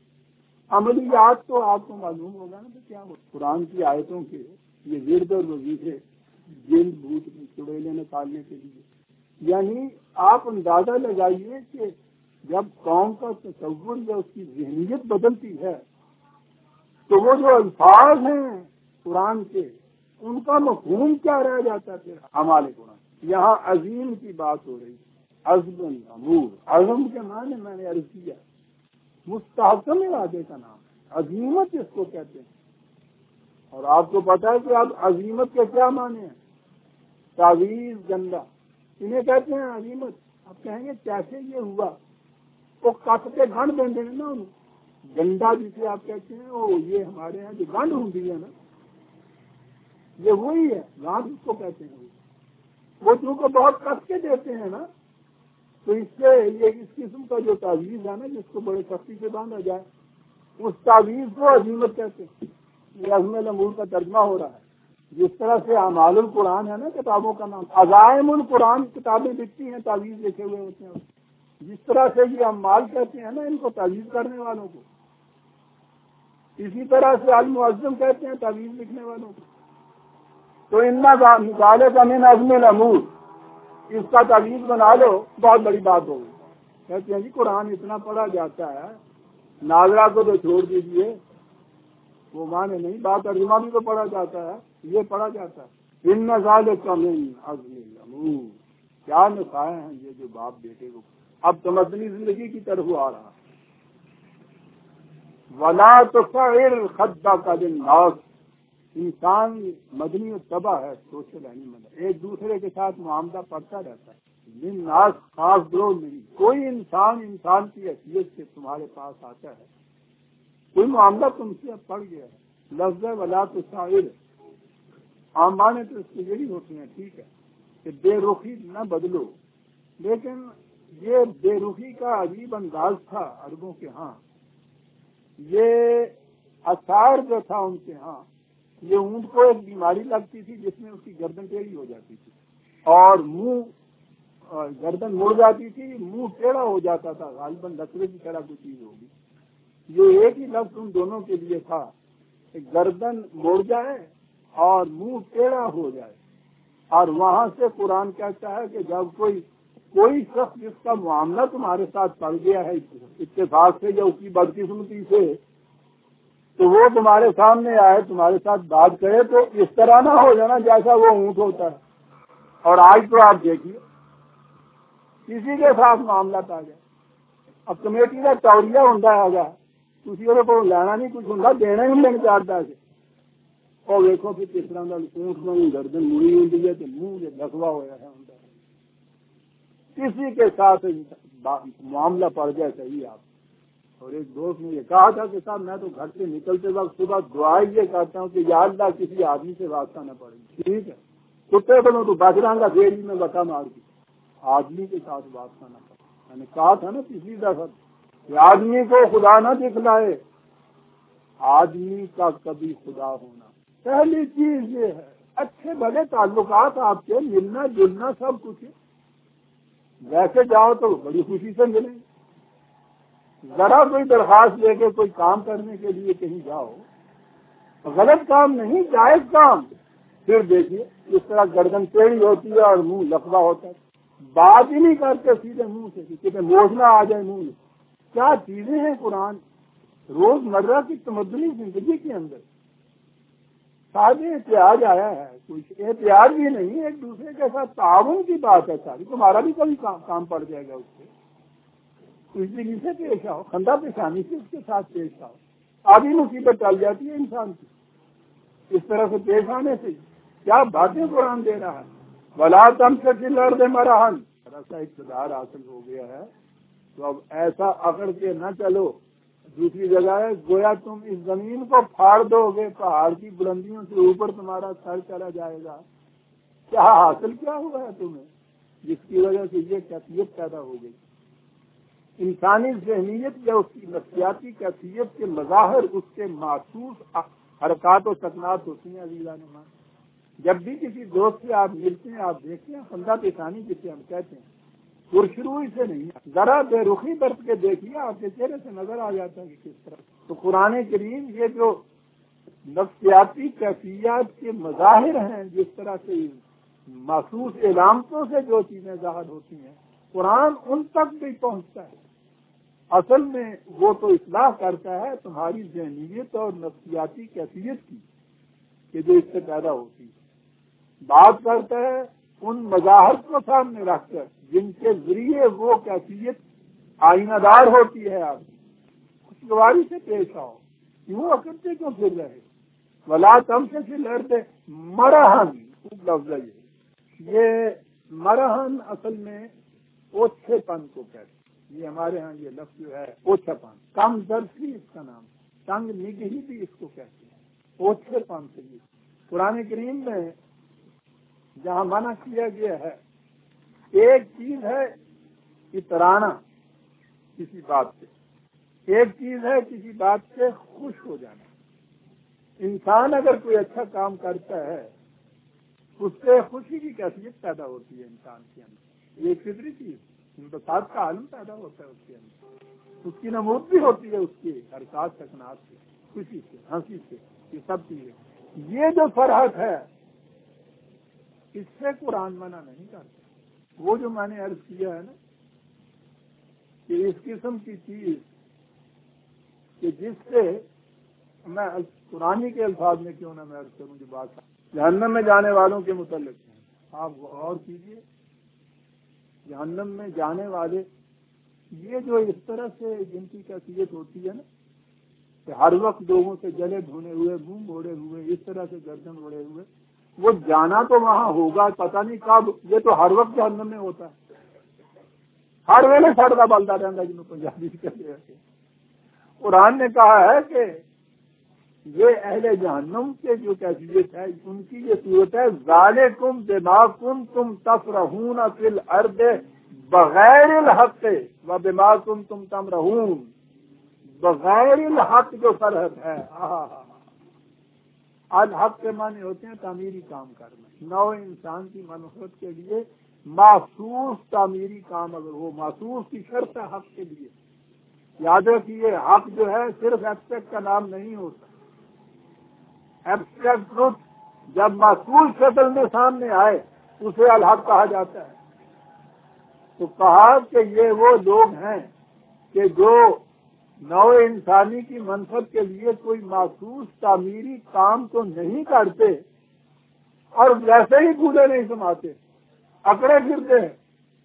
عملیات تو آپ کو معلوم ہوگا نا تو کیا ہو، قرآن کی آیتوں کے یہ ورد اور وظیفے جن بھوت چڑیلے نکالنے کے لیے، یعنی آپ اندازہ لگائیے کہ جب قوم کا تصور یا اس کی ذہنیت بدلتی ہے تو وہ جو الفاظ ہیں قرآن کے ان کا مفہوم کیا رہ جاتا ہے پھر اعمال قرآن۔ یہاں عظیم کی بات ہو رہی ہے، عزم الامور، عزم کے معنی میں نے عرض کیا مستحکم ارادے کا نام ہے، عظیمت اس کو کہتے ہیں۔ اور آپ کو پتا ہے کہ اب عظیمت کے کیا معنی ہیں؟ تعویذ گندا انہیں کہتے ہیں عظیمت۔ آپ کہیں گے کیسے یہ ہوا؟ وہ کٹ کے گنڈ دیں دیں نا انہوں، گنڈا جسے آپ کہتے ہیں وہ یہ ہمارے یہاں جو گنڈ ہوتی ہے نا یہ وہی ہے، گانٹ اس کو کہتے ہیں۔ وہ چونکہ بہت کٹ کے دیتے ہیں نا تو اس سے یہ اس قسم کا جو تعویذ ہے نا جس کو بڑے سختی سے باندھا جائے اس تعویذ کو عظیمت کہتے ہیں۔ یہ عزم الامور کا ترجمہ ہو رہا ہے۔ جس طرح سے اعمال القرآن ہے نا کتابوں کا نام، عزائم القرآن کتابیں لکھتی ہیں، تعویذ لکھے ہوئے ہوتے ہیں۔ جس طرح سے یہ اعمال کہتے ہیں نا ان کو تعویذ کرنے والوں کو، اسی طرح سے المعظم کہتے ہیں تعویذ لکھنے والوں کو۔ تو ان نکالے کا من عزم الامور، اس کا تعویذ بنا لو بہت بڑی بات ہوگی۔ کہتے ہیں جی قرآن اتنا پڑھا جاتا ہے، ناظرہ کو تو چھوڑ دیجیے وہ مانے نہیں، بات ترجمہ بھی تو پڑھا جاتا ہے، یہ پڑھا جاتا ہے ان ذالک من عزم الامور۔ کیا نکائے ہیں یہ جو باپ بیٹے کو اب تمدنی زندگی کی طرف آ رہا۔ ولا تصعر خدک للناس، انسان مدنی و طبع ہے، سوشل اینیمل، ایک دوسرے کے ساتھ معاملہ پڑتا رہتا ہے۔ للناس خاص گروہ نہیں، کوئی انسان انسان کی حیثیت سے تمہارے پاس آتا ہے، کوئی معاملہ تم سے اب پڑ گیا ہے، لفظ ولا تصعر عام معنی تو اس کے یہی ہوتے ہیں، ٹھیک ہے کہ بے رخی نہ بدلو، لیکن یہ بے رخی کا عجیب انداز تھا عربوں کے ہاں، یہ اثار جو تھا ان کے ہاں، یہ اونٹ کو ایک بیماری لگتی تھی جس میں اس کی گردن ٹیڑھی ہو جاتی تھی اور منہ گردن مڑ جاتی تھی، منہ ٹیڑھا ہو جاتا تھا، غالباً لکڑے کی طرح کوئی چیز ہوگی۔ یہ ایک ہی لفظ ان دونوں کے لیے تھا کہ گردن مڑ جائے اور منہ ٹیڑھا ہو جائے۔ اور وہاں سے قرآن کہتا ہے کہ جب کوئی کوئی شخص جس کا معاملہ تمہارے ساتھ پڑ گیا ہے اتفاق سے یا اس کی بدقسمتی سے، تو وہ تمہارے سامنے آئے تمہارے ساتھ بات کرے تو اس طرح نہ ہو جانا جیسا وہ اونٹ ہوتا ہے۔ اور آج تو آپ دیکھیے کسی کے ساتھ معاملہ آ جائے، اب کمیٹی کا چوریا ہوں آگا کسی کو لینا نہیں کچھ ہوں دینا ہی نہیں چار پیسے، اور دیکھو پھر کس طرح کا اونٹ میں گردن مڑی ہوتی ہے تو منہ لکوا ہوا ہے، کسی کے ساتھ معاملہ پڑ جائے صحیح آپ۔ اور ایک دوست نے یہ کہا تھا کہ صاحب میں تو گھر سے نکلتے وقت صبح دعا یہ کرتا ہوں کہ یا اللہ کسی آدمی سے واسطہ نہ پڑے، ٹھیک ہے کتے بنو تو بچ رہا گا دیر میں بتا مار دی، آدمی کے ساتھ واسطہ نہ پڑے۔ میں نے کہا تھا نا پچھلی دفعہ کہ آدمی کو خدا نہ دکھلائے، آدمی کا کبھی خدا ہونا۔ پہلی چیز یہ ہے اچھے بڑے تعلقات آپ کے، ملنا جلنا سب کچھ، ویسے جاؤ تو بڑی خوشی سے ملیں، ذرا کوئی درخواست لے کے کوئی کام کرنے کے لیے کہیں جاؤ، غلط کام نہیں جائز کام، پھر دیکھیے اس طرح گردن ٹیڑھی ہوتی ہے اور منہ لکوا ہوتا ہے، بات ہی نہیں کرتے سیدھے منہ سے، کسی پہ موجنا آ جائے منہ میں۔ کیا چیزیں ہیں قرآن روز مرہ کی تمدنی زندگی کے اندر، سارے احتیاط آیا ہے، کچھ احتیاط بھی نہیں، ایک دوسرے کے ساتھ تعاون کی بات ہے ساری، تمہارا بھی کبھی کام پڑ جائے گا اس سے، اس دن سے پیش آؤ، خندہ پیشانی سے اس کے ساتھ پیش آؤ، آدھی مصیبت ٹل جاتی ہے انسان کی، اس طرح سے پیش آنے سے کیا باتیں قرآن دے رہا ہے۔ بلا تم سے چلر دے مرحن، ایسا اقتدار حاصل ہو گیا ہے تو اب ایسا اکڑ کے نہ چلو۔ دوسری جگہ ہے گویا تم اس زمین کو پھاڑ دو گے، پہاڑ کی بلندیوں سے اوپر تمہارا سر چلا جائے گا، کیا حاصل کیا ہوا ہے تمہیں جس کی وجہ سے یہ کیفیت پیدا ہو گئی؟ انسانی ذہنیت یا اس کی نفسیاتی کیفیت کے مظاہر اس کے محسوس حرکات و سکنات ہوتی ہیں عزیزان مان. جب بھی کسی دوست سے آپ ملتے ہیں آپ دیکھتے ہیں خندہ پیشانی جسے ہم کہتے ہیں پرشروئی سے نہیں، ذرا بے رخی برت کے دیکھیے آپ کے چہرے سے نظر آ جاتا ہے کہ کس طرح. تو قرآن کریم یہ جو نفسیاتی کیفیات کے مظاہر ہیں جس طرح سے محسوس علامتوں سے جو چیزیں ظاہر ہوتی ہیں قرآن ان تک بھی پہنچتا ہے. اصل میں وہ تو اصلاح کرتا ہے تمہاری ذہنیت اور نفسیاتی کیفیت کی کہ جو اس سے پیدا ہوتی ہے. بات کرتا ہے ان مظاہر کو سامنے رکھ کر جن کے ذریعے وہ کیفیت آئینہ دار ہوتی ہے. آپ خوشگواری سے پیش آؤ، کیوں اکڑتے کیوں پھر رہے؟ ولا تم سے پھر لڑتے مرہن خوب لفظ ہے. یہ مرہن اصل میں اوچھے پن کو کہتے ہیں. یہ ہمارے ہاں یہ لفظ جو ہے اوچھا پن، کم درسی اس کا نام، تنگ نگہی بھی اس کو کہتے ہیں. اوچھے پن سے یہ قرآن کریم میں جہاں منع کیا گیا ہے، ایک چیز ہے اترانا کسی بات سے، ایک چیز ہے کسی بات سے خوش ہو جانا. انسان اگر کوئی اچھا کام کرتا ہے اس سے خوشی کی کیفیت پیدا ہوتی ہے انسان کے اندر. یہ فطری چیز انبساط کا عالم پیدا ہوتا ہے اس کے اندر. اس کی نمود بھی ہوتی ہے اس کی حرکات سکنات سے، خوشی سے، ہنسی سے، یہ سب چیزیں. یہ جو فرحت ہے اس سے قرآن منع نہیں کرتا. وہ جو میں نے عرض کیا ہے نا کہ اس قسم کی چیز کہ جس سے میں قرآن کے الفاظ میں کیوں نہ میں عرض کروں جو بات جہنم میں جانے والوں کے متعلق ہے. آپ غور کیجئے جہنم میں جانے والے یہ جو اس طرح سے جن کی کیفیت ہوتی ہے نا کہ ہر وقت لوگوں سے جلے دھونے ہوئے، منہ موڑے ہوئے، اس طرح سے گردن اوڑے ہوئے، وہ جانا تو وہاں ہوگا پتہ نہیں کب. یہ تو ہر وقت جہنم میں ہوتا ہے، ہر ویلے سڑتا بلتا رہتا جنہوں پنجابی کہتے ہیں. قرآن نے کہا ہے کہ یہ اہل جہنم کے جو کیفیت ہے ان کی یہ صورت ہے ذالکم بما کنتم تفرحون فی الارض بغیر الحق و بما کنتم تمرحون. بغیر الحق جو فرحت ہے، الحق کے معنی ہوتے ہیں تعمیری کام کرنا. نو انسان کی منفعت کے لیے مخصوص تعمیری کام اگر وہ مخصوص کی شرط ہے حق کے لیے. یاد رکھیے حق جو ہے صرف ایبسٹریکٹ کا نام نہیں ہوتا. ایبسٹریکٹ ٹروتھ جب مخصوص شکل میں سامنے آئے اسے الحق کہا جاتا ہے. تو کہا کہ یہ وہ لوگ ہیں کہ جو نو انسانی کی منفعت کے لیے کوئی مخصوص تعمیری کام تو نہیں کرتے اور ویسے ہی بھولے نہیں سماتے، اکڑے پھرتے ہیں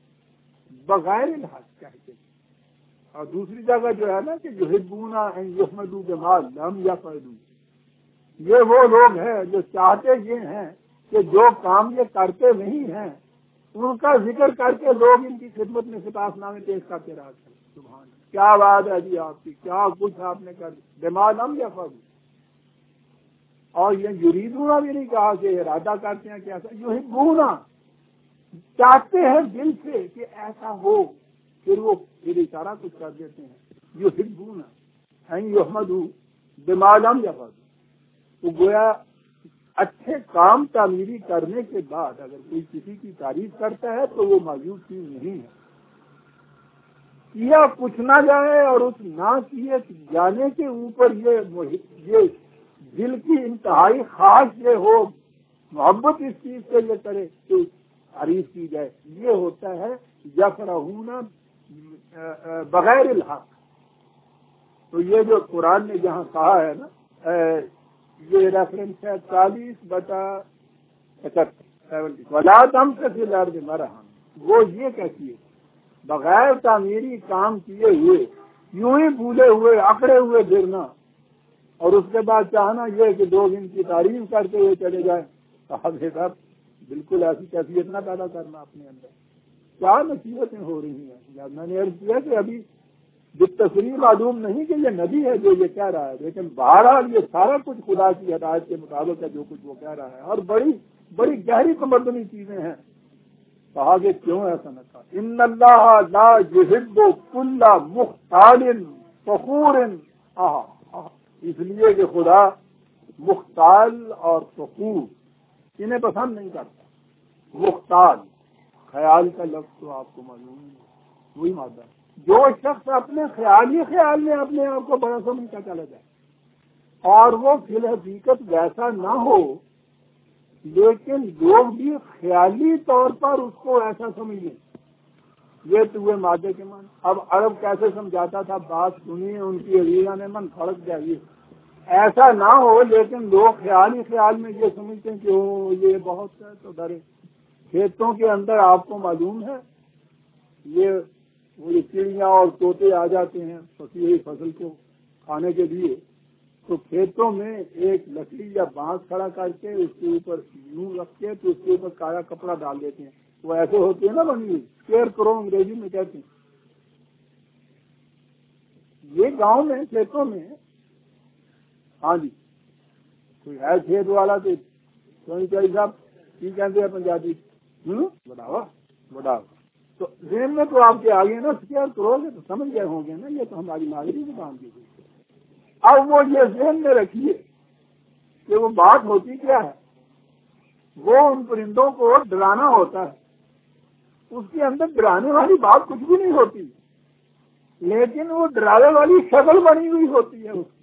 بغیر الحق کہتے. اور دوسری جگہ جو ہے نا کہ یحبون ان یحمدوا بما لم یفعلوا، یہ وہ لوگ ہیں جو چاہتے یہ ہیں کہ جو کام یہ کرتے نہیں ہیں ان کا ذکر کر کے لوگ ان کی خدمت میں سپاس نامے پیش کرتے رہتے ہیں. سبحان اللہ، کیا بات ہے جی آپ کی، کیا کچھ آپ نے کر بما لم یفعلوا. اور یہ یریدون بھی نہیں کہا کہ ارادہ کرتے ہیں کہ ایسا، یحبون چاہتے ہیں دل سے کہ ایسا ہو، پھر وہ پھر اشارہ کچھ کر دیتے ہیں. یحبون ان یحمدوا بما لم یفعلوا. تو گویا اچھے کام تعمیری کرنے کے بعد اگر کوئی کسی کی تعریف کرتا ہے تو وہ موجود چیز نہیں ہے. کیا کچھ نہ جائے اور اس نہ کیے جانے کے اوپر یہ یہ دل کی انتہائی خواہش یہ ہو، محبت اس چیز سے یہ کرے کہ تعریف کی جائے، یہ ہوتا ہے یفرحون بغیر الحق. تو یہ جو قرآن نے جہاں کہا ہے نا، یہ ریفرنس ہے چالیس بٹا پچہتر ولا تم سے فی الارض مرحا. وہ یہ کہتی ہے بغیر تعمیری کام کیے ہوئے یوں ہی بھولے ہوئے اکڑے ہوئے پھرنا اور اس کے بعد چاہنا یہ کہ لوگ ان کی تعریف کرتے ہوئے چلے جائیں. صاحب صاحب بالکل ایسی کیفیت نہ پیدا کرنا اپنے اندر. کیا نصیحتیں ہو رہی ہیں. میں نے عرض کیا کہ ابھی بالتصریح معلوم نہیں کہ یہ نبی ہے جو یہ کہہ رہا ہے، لیکن بہرحال یہ سارا کچھ خدا کی ہدایت کے مطابق ہے جو کچھ وہ کہہ رہا ہے. اور بڑی بڑی گہری تمدنی چیزیں ہیں. کہا کہ کیوں ایسا نہ کہا؟ ان اللہ لا یحب کل مختال فخور. اس لیے کہ خدا مختال اور فخور انہیں پسند نہیں کرتا. مختال خیال کا لفظ تو آپ کو معلوم ہے، وہی مادہ ہے. جو شخص اپنے خیال ہی خیال میں اپنے آپ کو بڑا سمجھتا چلا جائے اور وہ فی الحقیقت ویسا نہ ہو، لیکن لوگ بھی خیالی طور پر اس کو ایسا سمجھ لیں، یہ تو ہوئے مادے کے من. اب عرب کیسے سمجھاتا تھا، بات سنیے ان کی عزیزہ نے من کھڑک جائیے. ایسا نہ ہو لیکن لوگ خیال ہی خیال میں یہ سمجھتے ہیں کہ وہ یہ بہت ہے تو ڈرے. کھیتوں کے اندر آپ کو معلوم ہے یہ وہ چڑیاں اور طوطے آ جاتے ہیں پکی ہوئی فصل کو کھانے کے لیے، تو کھیتوں میں ایک لکڑی یا بانس کھڑا کر کے اس کے اوپر یوں رکھ کے تو اس کے اوپر کالا کپڑا ڈال دیتے ہیں. وہ ایسے ہوتے ہیں نا بنی ہوئی، اسکیئر کرو انگریزی میں کہتے ہیں. یہ گاؤں میں کھیتوں میں، ہاں جی کوئی ہے کھیت والا تو چاہیے صاحب کی کہتے ہیں پنجابی ہوں بڑھاوا بڑھاوا تو ذہن میں تو آپ کے آگے نا اسکیئر کرو گے تو سمجھ گئے ہوں گے نا، یہ تو ہماری مادری زبان کی چیز. اب وہ یہ ذہن میں رکھیے کہ وہ بات ہوتی کیا ہے، وہ ان پرندوں کو ڈرانا ہوتا ہے. اس کے اندر ڈرانے والی بات کچھ بھی نہیں ہوتی، لیکن وہ ڈرانے والی شکل بنی ہوئی ہوتی ہے اس کی.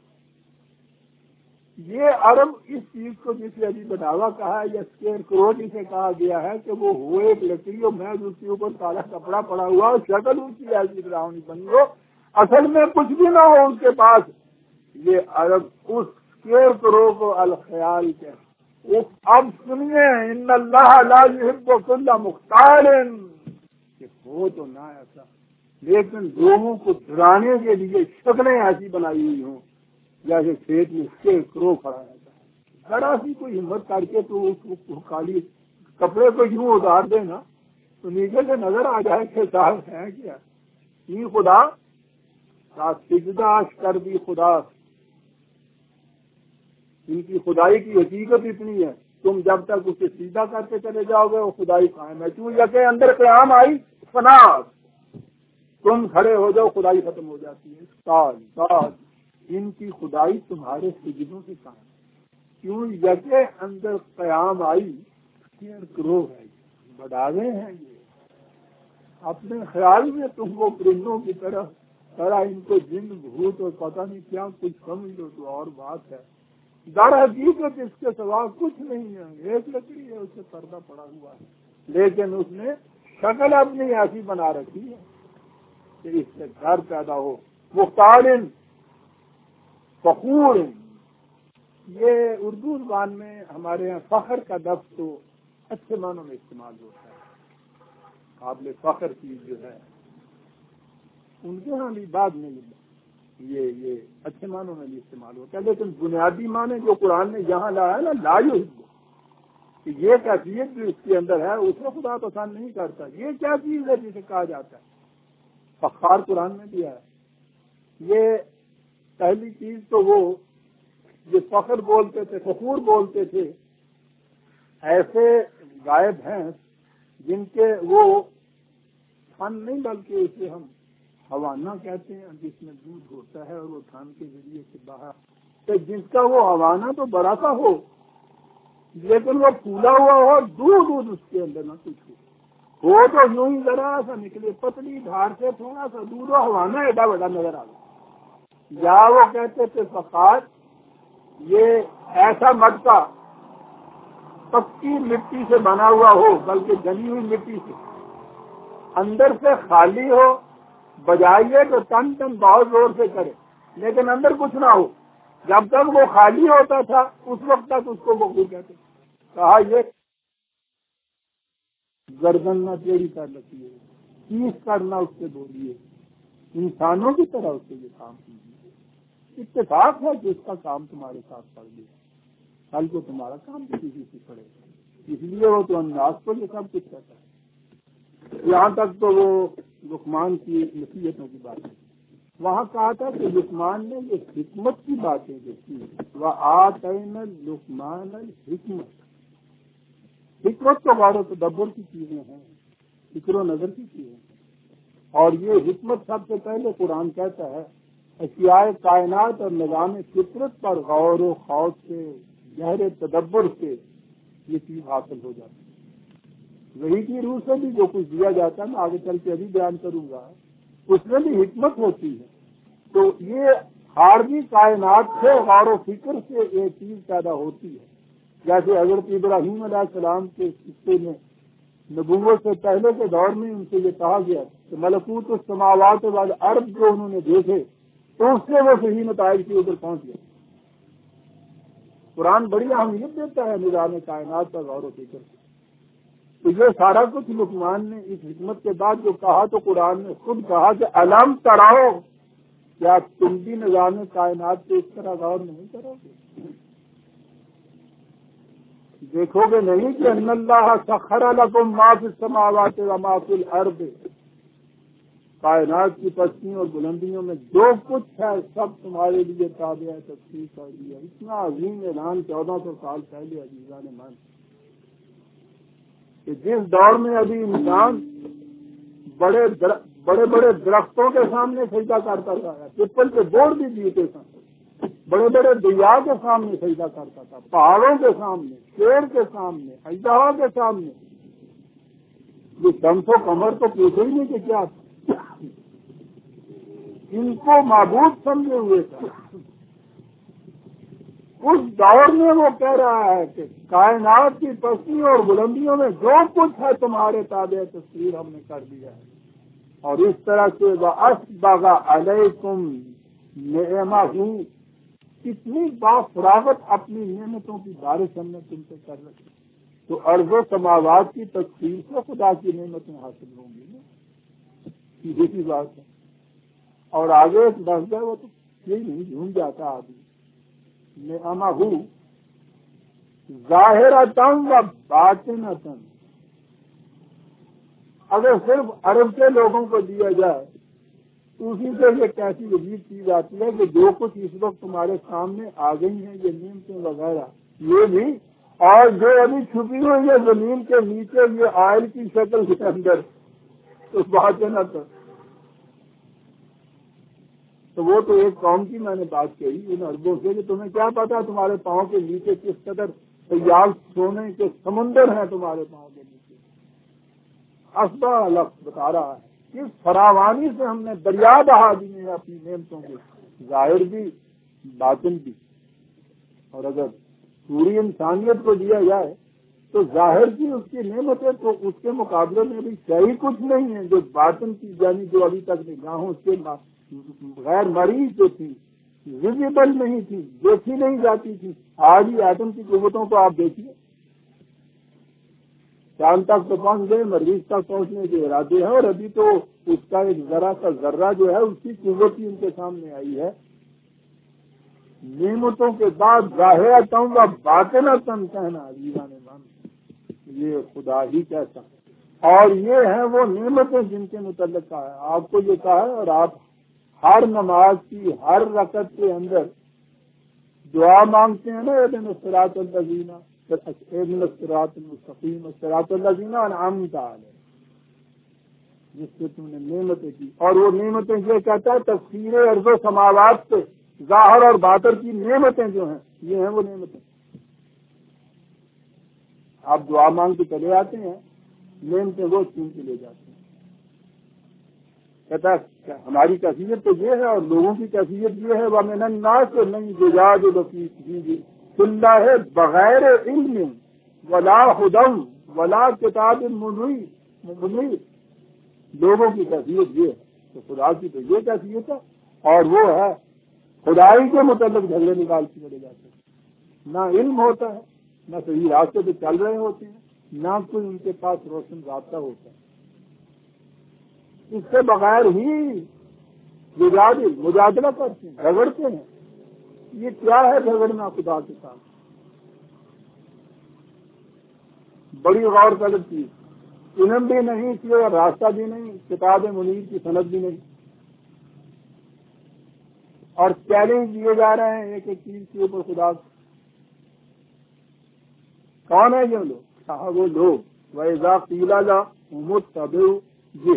یہ عرب اس چیز کو جسے ابھی بڑھاوا کہا ہے یا اسکیئر کرو جسے کہا گیا ہے کہ وہ ہوئے ایک لکڑی اور میں اس کے اوپر کالا کپڑا پڑا ہوا اور شکل ان کی ایسی ڈراؤنی بنی ہو، اصل میں کچھ بھی نہ ہو ان کے پاس. یہ عرب اس اسکیئر کرو کو الخیال کہتے. اب سنیے ان اللہ لا یحب کل مختال، کہ ہو تو نہ ایسا لیکن لوگوں کو ڈرانے کے لیے شکلیں ایسی بنائی ہوئی ہوں جیسے کھیت میں اسکیئر کرو کھڑا رہتا ہے. ذرا سی کوئی ہمت کر کے تو اس کو کالی کپڑے کو یوں اتار دے نا تو نیچے سے نظر آ جائے کہ صاحب ہے کیا یہ خدا کا سجدہ کر بھی خدا. ان کی خدائی کی حقیقت اتنی ہے، تم جب تک اسے سیدھا کرتے چلے جاؤ گے وہ خدائی قائم ہے. کیوں کے اندر قیام آئی فنا، تم کھڑے ہو جاؤ خدائی ختم ہو جاتی ہے. سال سال ان کی خدائی تمہارے سجدوں سے قائم. کیوں یکے اندر قیام آئی کرو ہے بڑھاوے ہیں یہ اپنے خیال میں تم کو پرندوں کی طرح طرح ان کو جن بھوت اور پتہ نہیں کیا کچھ سمجھ لو تو اور بات ہے. در حقیقت اس کے سوا کچھ نہیں ہے، ایک لکڑی ہے اس سے پردہ پڑا ہوا ہے، لیکن اس نے شکل اپنی ایسی بنا رکھی ہے کہ اس سے گھر پیدا ہو. مختال فخور، یہ اردو زبان میں ہمارے یہاں فخر کا لفظ تو اچھے معنوں میں استعمال ہوتا ہے. قابل فخر چیز جو ہے ان کے ہاں بھی بعد میں یہ یہ اچھے معنوں میں بھی استعمال ہوتا ہے، لیکن بنیادی معنی جو قرآن نے یہاں لایا ہے نا لا یحب، کہ یہ کیفیت جو اس کے اندر ہے اس میں خدا پسند نہیں کرتا. یہ کیا چیز ہے جسے کہا جاتا ہے فخار قرآن میں بھی ہے. یہ پہلی چیز تو وہ جو فخر بولتے تھے فخور بولتے تھے، ایسے غائب ہیں جن کے وہ تھن نہیں بلکہ اسے ہم حوانہ کہتے ہیں جس میں دودھ ہوتا ہے اور وہ تھن کے ذریعے سے باہر، تو جس کا وہ حوانہ تو بڑا سا ہو لیکن وہ پھولا ہوا ہو، دودھ دودھ اس کے اندر نہ کچھ ہو وہ تو یوں ہی ذرا سا نکلے پتلی دھار سے تھوڑا سا دودھ و حوانہ ایڈا بڑا نظر آ گیا. یا وہ کہتے تھے فخار یہ ایسا مٹکا پکی مٹی سے بنا ہوا ہو بلکہ جلی ہوئی مٹی سے اندر سے خالی ہو، بجائیے تو تن تن بہت زور سے کرے لیکن اندر کچھ نہ ہو. جب تک وہ خالی ہوتا تھا اس وقت تک اس کو وہ کہتے. کہا یہ گردن نہ ٹیڑھی کر رکھی ہے، چیز کرنا اس سے بولیے، انسانوں کی طرح اس سے یہ کام کیجیے. اتفاق ہے کہ اس کا کام تمہارے ساتھ پڑ گیا، کل کو تمہارا کام بھی کسی سے پڑے گا، اس لیے وہ تو انداز کو یہ سب کچھ کہتا ہے. یہاں تک تو وہ لقمان کی نصیحتوں کی بات ہے. وہاں کہا تھا کہ لقمان نے یہ حکمت کی باتیں جو کی وہ آتینا لقمان الحکمت، حکمت تو غور و تدبر کی چیزیں ہیں، فکر و نظر کی چیزیں ہیں، اور یہ حکمت سب سے پہلے قرآن کہتا ہے اشیاء کائنات اور نظام فطرت پر غور و خوض سے، گہرے تدبر سے یہ چیز حاصل ہو جاتی ہے۔ وہی کی روح سے بھی جو کچھ دیا جاتا ہے میں آگے چل کے ابھی بیان کروں گا، اس میں بھی حکمت ہوتی ہے۔ تو یہ خارجی کائنات سے غور و فکر سے ایک چیز پیدا ہوتی ہے، جیسے حضرت ابراہیم علیہ السلام کے قصے میں نبوت سے پہلے کے دور میں ان سے یہ کہا گیا کہ ملکوت السماوات والارض جو انہوں نے دیکھے تو اس سے وہ صحیح نتائج کے اوپر پہنچ گئے۔ قرآن بڑی اہمیت دیتا ہے نظام کائنات پر غور و فکر سے۔ تو یہ سارا کچھ لقمان نے اس حکمت کے بعد جو کہا تو قرآن نے خود کہا کہ الم تراؤ، کیا تم بھی نظام کائنات پہ اس طرح غور نہیں کرو گے؟ دیکھو گے نہیں کہ ان اللہ سخر لکم ما فی السماوات و ما فی الارض، کائنات کی پستیوں اور بلندیوں میں جو کچھ ہے سب تمہارے لیے تابع تسخیر کر دیا۔ اتنا عظیم اعلان چودہ سو سال پہلے عزیزان مان کہ جس دور میں ابھی انسان بڑے در... بڑے بڑے درختوں کے سامنے سجدہ کرتا تھا، پیپل کے بورڈ بھی دیتے تھے، بڑے بڑے دریا کے سامنے سجدہ کرتا تھا، پہاڑوں کے سامنے، شیر کے سامنے، اژدہا کے سامنے، یہ شمس و قمر تو پوچھے ہی نہیں کہ کیا ان کو معبود سمجھے ہوئے تھا۔ اس دور میں وہ کہہ رہا ہے کہ کائنات کی پستیوں اور بلندیوں میں جو کچھ ہے تمہارے تابع تصویر ہم نے کر دیا ہے، اور اس طرح سے وَأَسْبَغَ عَلَيْكُمْ نِعْمَهُ، کتنی بافراغت اپنی نعمتوں کی بارش ہم نے تم سے کر رکھی۔ تو ارض و سماوات کی تکفیر سے خدا کی نعمتیں حاصل ہوں گی نا، سیدھی سی بات ہے۔ اور آگے ایک لفظ ہے وہ تو یہی نہیں جھوم جاتا آدمی، نعمہ ظاہرۃً و باطنۃً۔ اگر صرف عرب کے لوگوں کو دیا جائے تو اسی سے یہ کیسی عجیب چیز آتی ہے کہ جو کچھ اس وقت تمہارے سامنے آ گئی ہیں یہ نعمتیں وغیرہ یہ بھی، اور جو ابھی چھپی ہوئی ہے زمین کے نیچے یہ آئل کی شکل کے اندر، تو باطنۃً، تو وہ تو ایک قوم کی میں نے بات کہی ان عربوں سے کہ تمہیں کیا پتا تمہارے پاؤں کے نیچے کس قدر سیال سونے کے سمندر ہیں تمہارے پاؤں کے نیچے۔ اسبا لفظ بتا رہا ہے اس فراوانی سے ہم نے دریا بہا دیے ہیں اپنی نعمتوں کے، ظاہر بھی باطن بھی۔ اور اگر پوری انسانیت کو دیا جائے تو ظاہر کی اس کی نعمتیں تو اس کے مقابلے میں بھی صحیح کچھ نہیں ہے، جو باطن کی یعنی جو ابھی تک نگاہوں سے غیر مریض جو تھی، ویزیبل نہیں تھی، دیکھی نہیں جاتی تھی، آج ہی ایٹم کی قوتوں کو آپ دیکھیے، چاند تک تو پہنچ گئے، مریض تک پہنچنے کے ارادے ہیں، اور ابھی تو اس کا ایک ذرا کا ذرہ جو ہے اس کی قوت ہی ان کے سامنے آئی ہے۔ نعمتوں کے بعد ظاہرۃً و باطنۃً کہنا عزیزان مان، یہ خدا ہی کہتا ہے۔ اور یہ ہیں وہ نعمتیں جن کے متعلق کہا ہے، آپ کو یہ کہا ہے، اور آپ ہر نماز کی ہر رکعت کے اندر دعا مانگتے ہیں نا، اہدنا الصراط الذین اہدنا الصراط المستقیم صراط الذین انعمت علیہم، جس سے تم نے نعمتیں کی۔ اور وہ نعمتیں یہ کہتا ہے تفسیر ارض و سماوات سے ظاہر اور باطن کی نعمتیں جو ہیں یہ ہیں وہ نعمتیں۔ آپ دعا مانگ کے چلے آتے ہیں، نعمتیں وہ چھین کے لے جاتے ہیں۔ کہتا ہے ہماری کیفیت تو یہ ہے اور لوگوں کی کیفیت یہ ہے، وَمِنَ النَّاسِ مَن يُجَادِلُ فِي اللَّهِ بِغَيْرِ عِلْمٍ وَلَا هُدًى وَلَا كِتَابٍ مُنِيرٍ۔ لوگوں کی کیفیت یہ ہے، تو خدا کی تو یہ کیفیت ہے، اور وہ ہے خدائی کے متعلق جھگڑے نکال کے چلے جاتے ہیں، نہ علم ہوتا ہے، نہ صحیح راستے پہ چل رہے ہوتے ہیں، نہ کوئی ان کے پاس روشن رابطہ ہوتا ہے۔ اس کے بغیر ہی مجادل مجادلہ کرتے ہیں، جھگڑتے ہیں۔ یہ کیا ہے جھگڑنا خدا کے ساتھ؟ بڑی غور طلب چیز، علم بھی نہیں، اس لیے راستہ بھی نہیں، کتاب منیر کی سند بھی نہیں، اور چیلنج دیے جا رہے ہیں ایک ایک چیز کے اوپر خدا۔ کون ہے یہ لوگ؟ کہا وہ لوگ وَإِذَا قِيلَ لَهُمُ اتَّبِعُوا یہ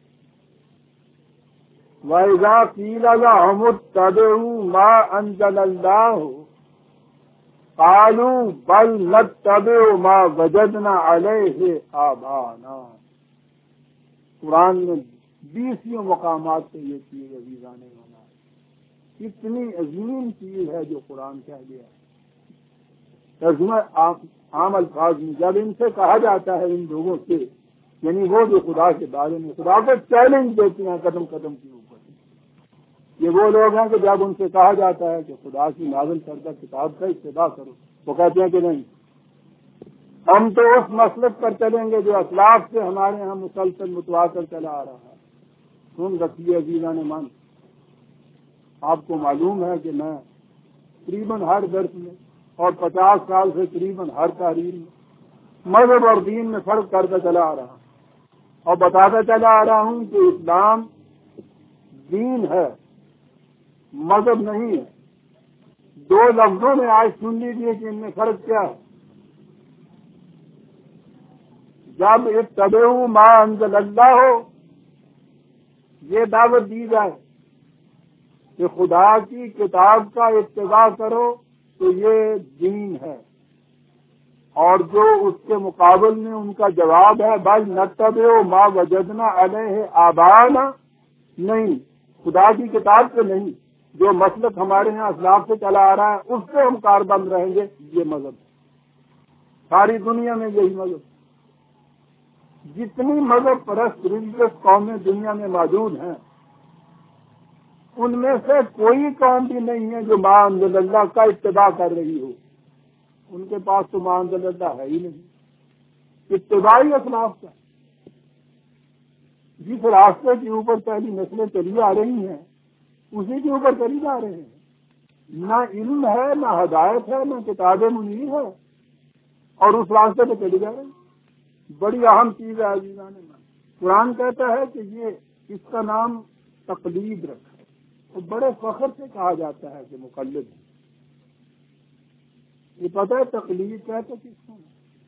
وَإِذَا قِيلَ لَهُمُ اتَّبِعُوا مَا أَنزَلَ اللَّهُ قَالُوا بَلْ نَتَّبِعُ مَا وَجَدْنَا عَلَيْهِ آبَاءَنَا۔ قرآن میں بیسوں مقامات پہ یہ چیز عزیزان ہونا ہے، اتنی عظیم چیز ہے جو قرآن کہہ گیا ہے۔ ترجمہ عام الفاظ میں جب ان سے کہا جاتا ہے، ان لوگوں سے، یعنی وہ جو خدا کے بارے میں خدا کو چیلنج دیتے ہیں قدم قدم کے اوپر، یہ وہ لوگ ہیں کہ جب ان سے کہا جاتا ہے کہ خدا کی نازل کردہ کتاب کا اتباع کرو، وہ کہتے ہیں کہ نہیں، ہم تو اس مسلک پر چلیں گے جو اسلاف سے ہمارے ہاں مسلسل متواتر چلا آ رہا ہے۔ سن رکھیے عزیزان من، آپ کو معلوم ہے کہ میں تقریباً ہر درس میں اور پچاس سال سے تقریباً ہر تحریر میں مذہب اور دین میں فرق کرتا چلا آ رہا ہوں اور بتاتا چلا آ رہا ہوں کہ اسلام دین ہے، مذہب نہیں ہے۔ دو لفظوں میں آج سن لیجیے کہ ان میں فرق کیا ہے۔ جب اتبعوا ما انزل اللہ ہو، یہ دعوت دی جائے کہ خدا کی کتاب کا اتباع کرو تو یہ دین ہے، اور جو اس کے مقابل میں ان کا جواب ہے بل نتبع ما وجدنا علیہ آباءنا، نہیں، خدا کی کتاب سے نہیں، جو مسلک ہمارے یہاں اسلاف سے چلا آ رہا ہے اس سے ہم کاربند رہیں گے، یہ مذہب ساری دنیا میں یہی مذہب۔ جتنی مذہب پرست ریلیجس قومیں دنیا میں موجود ہیں، ان میں سے کوئی قوم بھی نہیں ہے جو ما انزل اللہ کا اتباع کر رہی ہو۔ ان کے پاس تو ما انزل اللہ ہے ہی نہیں، اتباعی اسلاف کا۔ جس راستے کے اوپر پہلی نسلیں چلی آ رہی ہیں اسی کے اوپر چلی جا رہے ہیں، نہ علم ہے، نہ ہدایت ہے، نہ کتاب منیر ہے، اور اس راستے پہ چلی جا رہے ہیں۔ بڑی اہم چیز ہے عزیزان من۔ قرآن کہتا ہے کہ یہ اس کا نام تقلید رکھا ہے، اور بڑے فخر سے کہا جاتا ہے کہ مقلد ہے۔ یہ پتہ ہے تقلید کہتے کس کو؟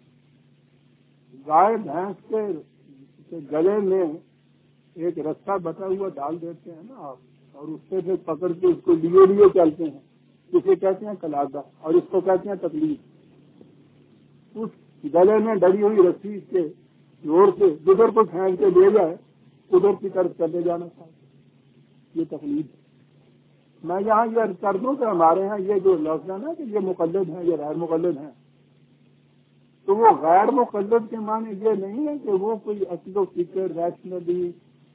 گائے بھینس کے گلے میں ایک رسہ بٹا ہوا ڈال دیتے ہیں نا آپ، اور اس سے پھر پکڑ کے اس کو لیے لیے چلتے ہیں، اسے کہتے ہیں کلادہ، اور اس کو کہتے ہیں تقلید۔ اس گلے میں ڈلی ہوئی رسی اس کے زور سے جدھر کو پھینک کے لے جائے ادھر کی طرف چلے جانا چاہیے، یہ تقلید ہے۔ میں یہاں یہ کر دوں کہ ہمارے ہاں یہ جو لفظ ہے نا کہ یہ مقلد ہیں، یہ غیر مقلد ہیں، تو وہ غیر مقلد کے معنی یہ نہیں ہے کہ وہ کوئی عقل و فکر ریشنلی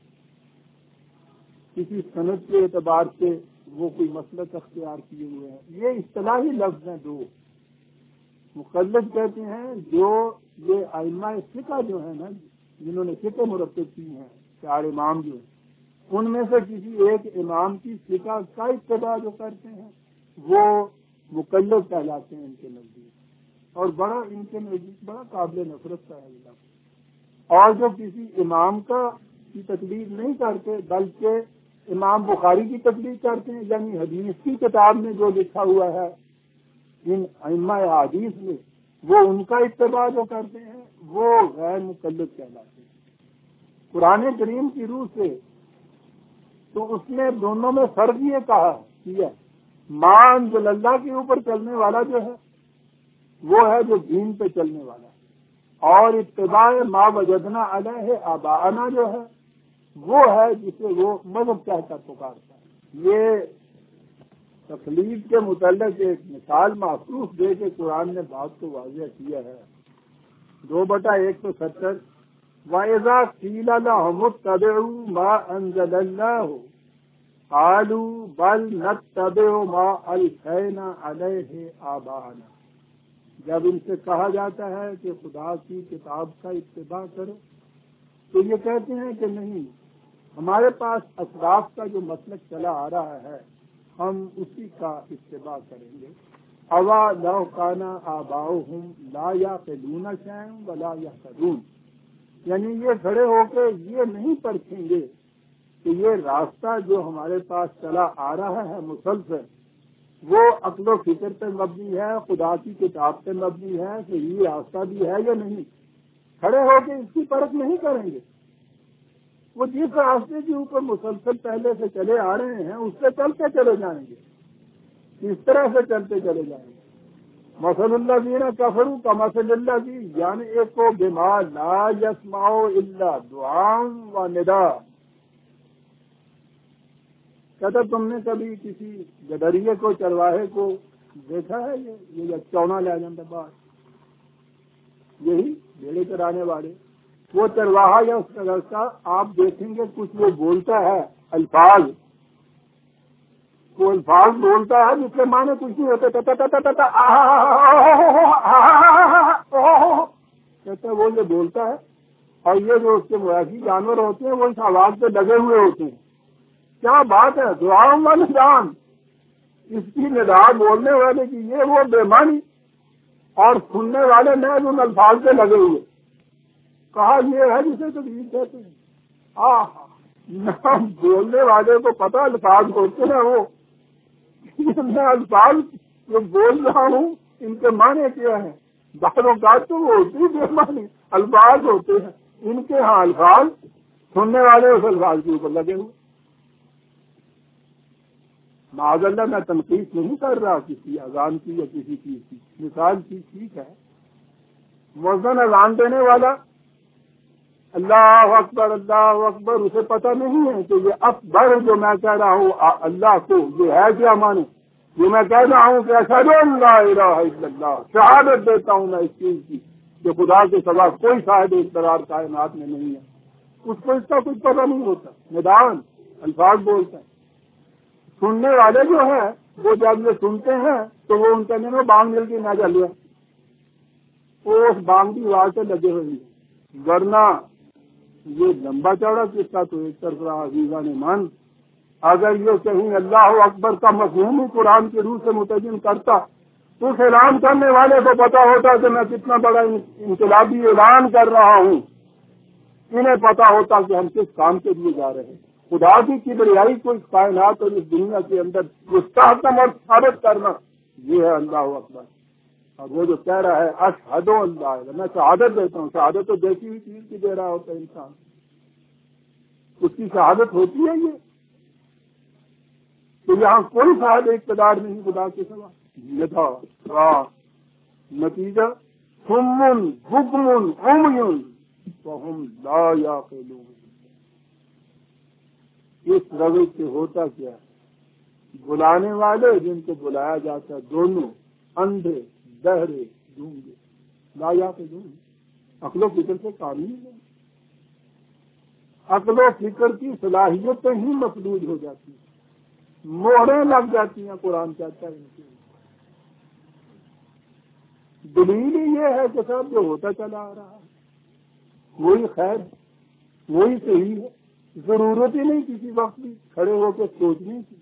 کسی صنعت کے اعتبار سے وہ کوئی مسلک اختیار کیے ہوئے ہیں۔ یہ اصطلاحی لفظ ہیں دو۔ مقلد کہتے ہیں جو یہ ائمہ فقہ جو ہیں نا، جنہوں نے فقہ مرتب کی ہیں، چار امام جو ہیں، ان میں سے کسی ایک امام کی فقہ کا اتباع جو کرتے ہیں وہ مقلد کہلاتے ہیں ان کے نزدیک، اور بڑا ان کے نزدیک بڑا قابل نفرت کا ہے لفظ۔ اور جو کسی امام کا کی تقلید نہیں کرتے بلکہ امام بخاری کی تقلید کرتے ہیں، یعنی حدیث کی کتاب میں جو لکھا ہوا ہے ان ائمہ حدیث میں، وہ ان کا اتباع جو کرتے ہیں وہ غیر مقلد کہلاتے ہیں قرآن کریم کی روح سے۔ تو اس نے دونوں میں فرق یہ کہا کیا، ما انزل اللہ کے اوپر چلنے والا جو ہے وہ ہے جو دین پہ چلنے والا ہے، اور اتباع ما وجدنا علیہ آباءنا جو ہے وہ ہے جسے وہ مذہب کہہ کر پکارتا ہے۔ یہ تقلید کے متعلق ایک مثال محسوس دے کے قرآن نے بات کو واضح کیا ہے۔ دو بٹا ایک سو ستر وَإِذَا قِيلَ لَهُمُ اتَّبِعُوا مَا أَنزَلَ اللَّهُ قَالُوا بَلْ نَتَّبِعُ مَا أَلْفَيْنَا عَلَيْهِ آبَاءَنَا، جب ان سے کہا جاتا ہے کہ خدا کی کتاب کا اتباع کرو تو یہ کہتے ہیں کہ نہیں، ہمارے پاس اسلاف کا جو مسلک چلا آ رہا ہے ہم اسی کا اتباع کریں گے۔ اوا لو کان آباؤہم لا یعقلون شیئا ولا یہتدون، یعنی یہ کھڑے ہو کے یہ نہیں پرکھیں گے کہ یہ راستہ جو ہمارے پاس چلا آ رہا ہے مسلسل، وہ عقل و فکر پہ مبنی ہے، خدا کی کتاب پہ مبنی ہے، صحیح راستہ بھی ہے یا نہیں، کھڑے ہو کے اس کی پرکھ نہیں کریں گے۔ وہ جس راستے کے اوپر مسلسل پہلے سے چلے آ رہے ہیں اس سے چلتے چلے جائیں گے، اس طرح سے چلتے چلے جائیں گے۔ مثل اللہ دینا کفرو کا مثل اللہ دی، یعنی ایک کو بیمار لا یسمعو الا دعاء و ندا۔ کہتا تم نے کبھی کسی گدریے کو، چرواہے کو دیکھا ہے؟ یہ یہ چونا لے جاتا باہر، یہی بھیڑے چرانے والے، وہ چرواہا یا اس کا لڑکا آپ دیکھیں گے کچھ وہ بولتا ہے الفاظ، وہ الفاظ بولتا ہے جس کے معنی کچھ نہیں ہوتے، کہتے ہیں وہ یہ بولتا ہے، اور یہ جو اس کے مویشی جانور ہوتے ہیں وہ اس آواز پہ لگے ہوئے ہوتے ہیں۔ کیا بات ہے، دعاؤں کا نظام، اس کی ندا بولنے والے کی یہ وہ بے معنی، اور سننے والے محض ان الفاظ پہ لگے ہوئے۔ کہا یہ ہے جسے تقریر کہتے ہیں۔ آہ نہ بولنے والے کو پتہ الفاظ ہوتے ہیں، وہ میں الفاظ جو بول رہا ہوں ان کے معنی کیا ہے؟ بعض اوقات تو وہ ہوتی بے معنی الفاظ ہوتے ہیں، ان کے ہاں الفاظ، سننے والے اس الفاظ کے اوپر لگے ہوئے۔ معاذ اللہ میں تنقید نہیں کر رہا کسی اذان کی یا کسی چیز کی، مثال کی ٹھیک ہے، مؤذن اذان دینے والا اللہ اکبر اللہ اکبر، اسے پتہ نہیں ہے کہ یہ اکبر جو میں کہہ رہا ہوں اللہ کو یہ ہے کیا معنی؟ یہ میں کہہ رہا ہوں کہ اشہد ان لا الہ الا اللہ، شہادت دیتا ہوں میں اس چیز کی کہ خدا کے سوا کوئی صاحب اقتدار کائنات میں نہیں ہے، اس کو اس کا کچھ پتہ نہیں ہوتا، ندان الفاظ بولتا ہے۔ سننے والے جو ہیں وہ جب یہ سنتے ہیں تو وہ ان کہنے میں بانگ مل کے نہ چلے، وہ اس بانگ کی آواز سے لگے ہوئے ہیں، ورنہ یہ لمبا چوڑا قصہ تو ایک طرف رہا عزیزان من۔ اگر یہ کہیں اللہ اکبر کا مفہوم ہی قرآن کی روح سے مترجم کرتا تو اس اعلان کرنے والے کو پتا ہوتا کہ میں کتنا بڑا انقلابی اعلان کر رہا ہوں، انہیں پتا ہوتا کہ ہم کس کام کے لیے جا رہے ہیں۔ خدا کی کبریائی کو اس کائنات اور اس دنیا کے اندر مستحکم اور ثابت کرنا، یہ ہے اللہ اکبر۔ اور وہ جو کہہ رہا ہے اشہد اللہ، میں شہادت دیتا ہوں، شہادت تو دیکھی ہوئی چیز کی دے رہا ہوتا ہے انسان، اس کی شہادت ہوتی ہے یہ تو یہاں کوئی صاحب اقتدار نہیں خدا کے سوا، یہ تھا نتیجہ صم بکم عمی فہم لا یعقلون۔ اس روش سے ہوتا کیا ہے، بلانے والے جن کو بلایا جاتا ہے دونوں اندھے بہرے گونگے، لا یعقلون، عقل و فکر سے کام نہیں ہے، عقل و فکر کی صلاحیتیں ہی مفلوج ہو جاتی ہیں، مہریں لگ جاتی ہیں، قرآن کہتا ہے ان کی۔ دلیل ہی یہ ہے کہ سب جو ہوتا چلا آ رہا ہے وہی خیر وہی صحیح ہے، ضرورت ہی نہیں کسی وقت بھی کھڑے ہو کے سوچنے کی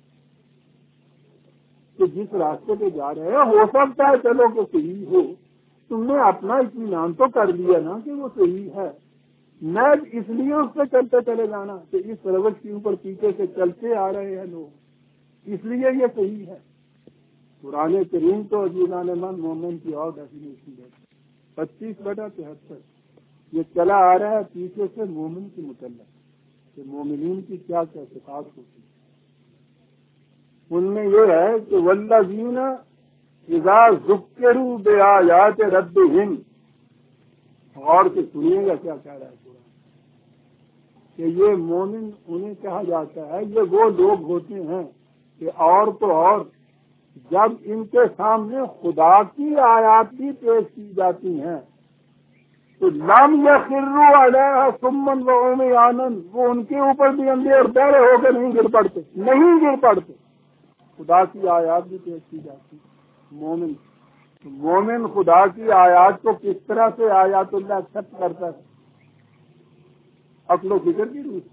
کہ جس راستے پہ جا رہے ہیں ہو سکتا ہے چلو کہ صحیح ہو، تم نے اپنا اطمینان تو کر لیا نا کہ وہ صحیح ہے، میں اس لیے اس پہ چلتے چلے جانا کہ اس روش کے اوپر پیچھے سے چلتے آ رہے ہیں لوگ، اس لیے یہ صحیح ہے۔ قرآن کریم تو عزیزان من مومن کی اور ڈیفینیشن ہے، پچیس بٹا تہتر یہ چلا آ رہا ہے پیچھے سے مومن کی متعلق کہ مومنین کی کیا کیا صفات ہوتی ہے۔ ان میں یہ ہے کہ والذین اذا ذکروا بآیات ربہم، غور سے سنیے گا کیا کہہ رہا ہے قرآن، کہ یہ مومن انہیں کہا جاتا ہے، یہ وہ لوگ ہوتے ہیں کہ اور تو اور جب ان کے سامنے خدا کی آیات بھی پیش کی جاتی ہیں تو لم یخروا علیہا صما وعمیانا، وہ ان کے اوپر بھی اندھے اور بہرے ہو کے نہیں گر پڑتے، نہیں گر پڑتے، خدا کی آیات بھی پیش کی جاتی ہے۔ مومن مومن خدا کی آیات کو کس طرح سے آیات اللہ ایکسپٹ کرتا ہے؟ عقل و فکر کی روح،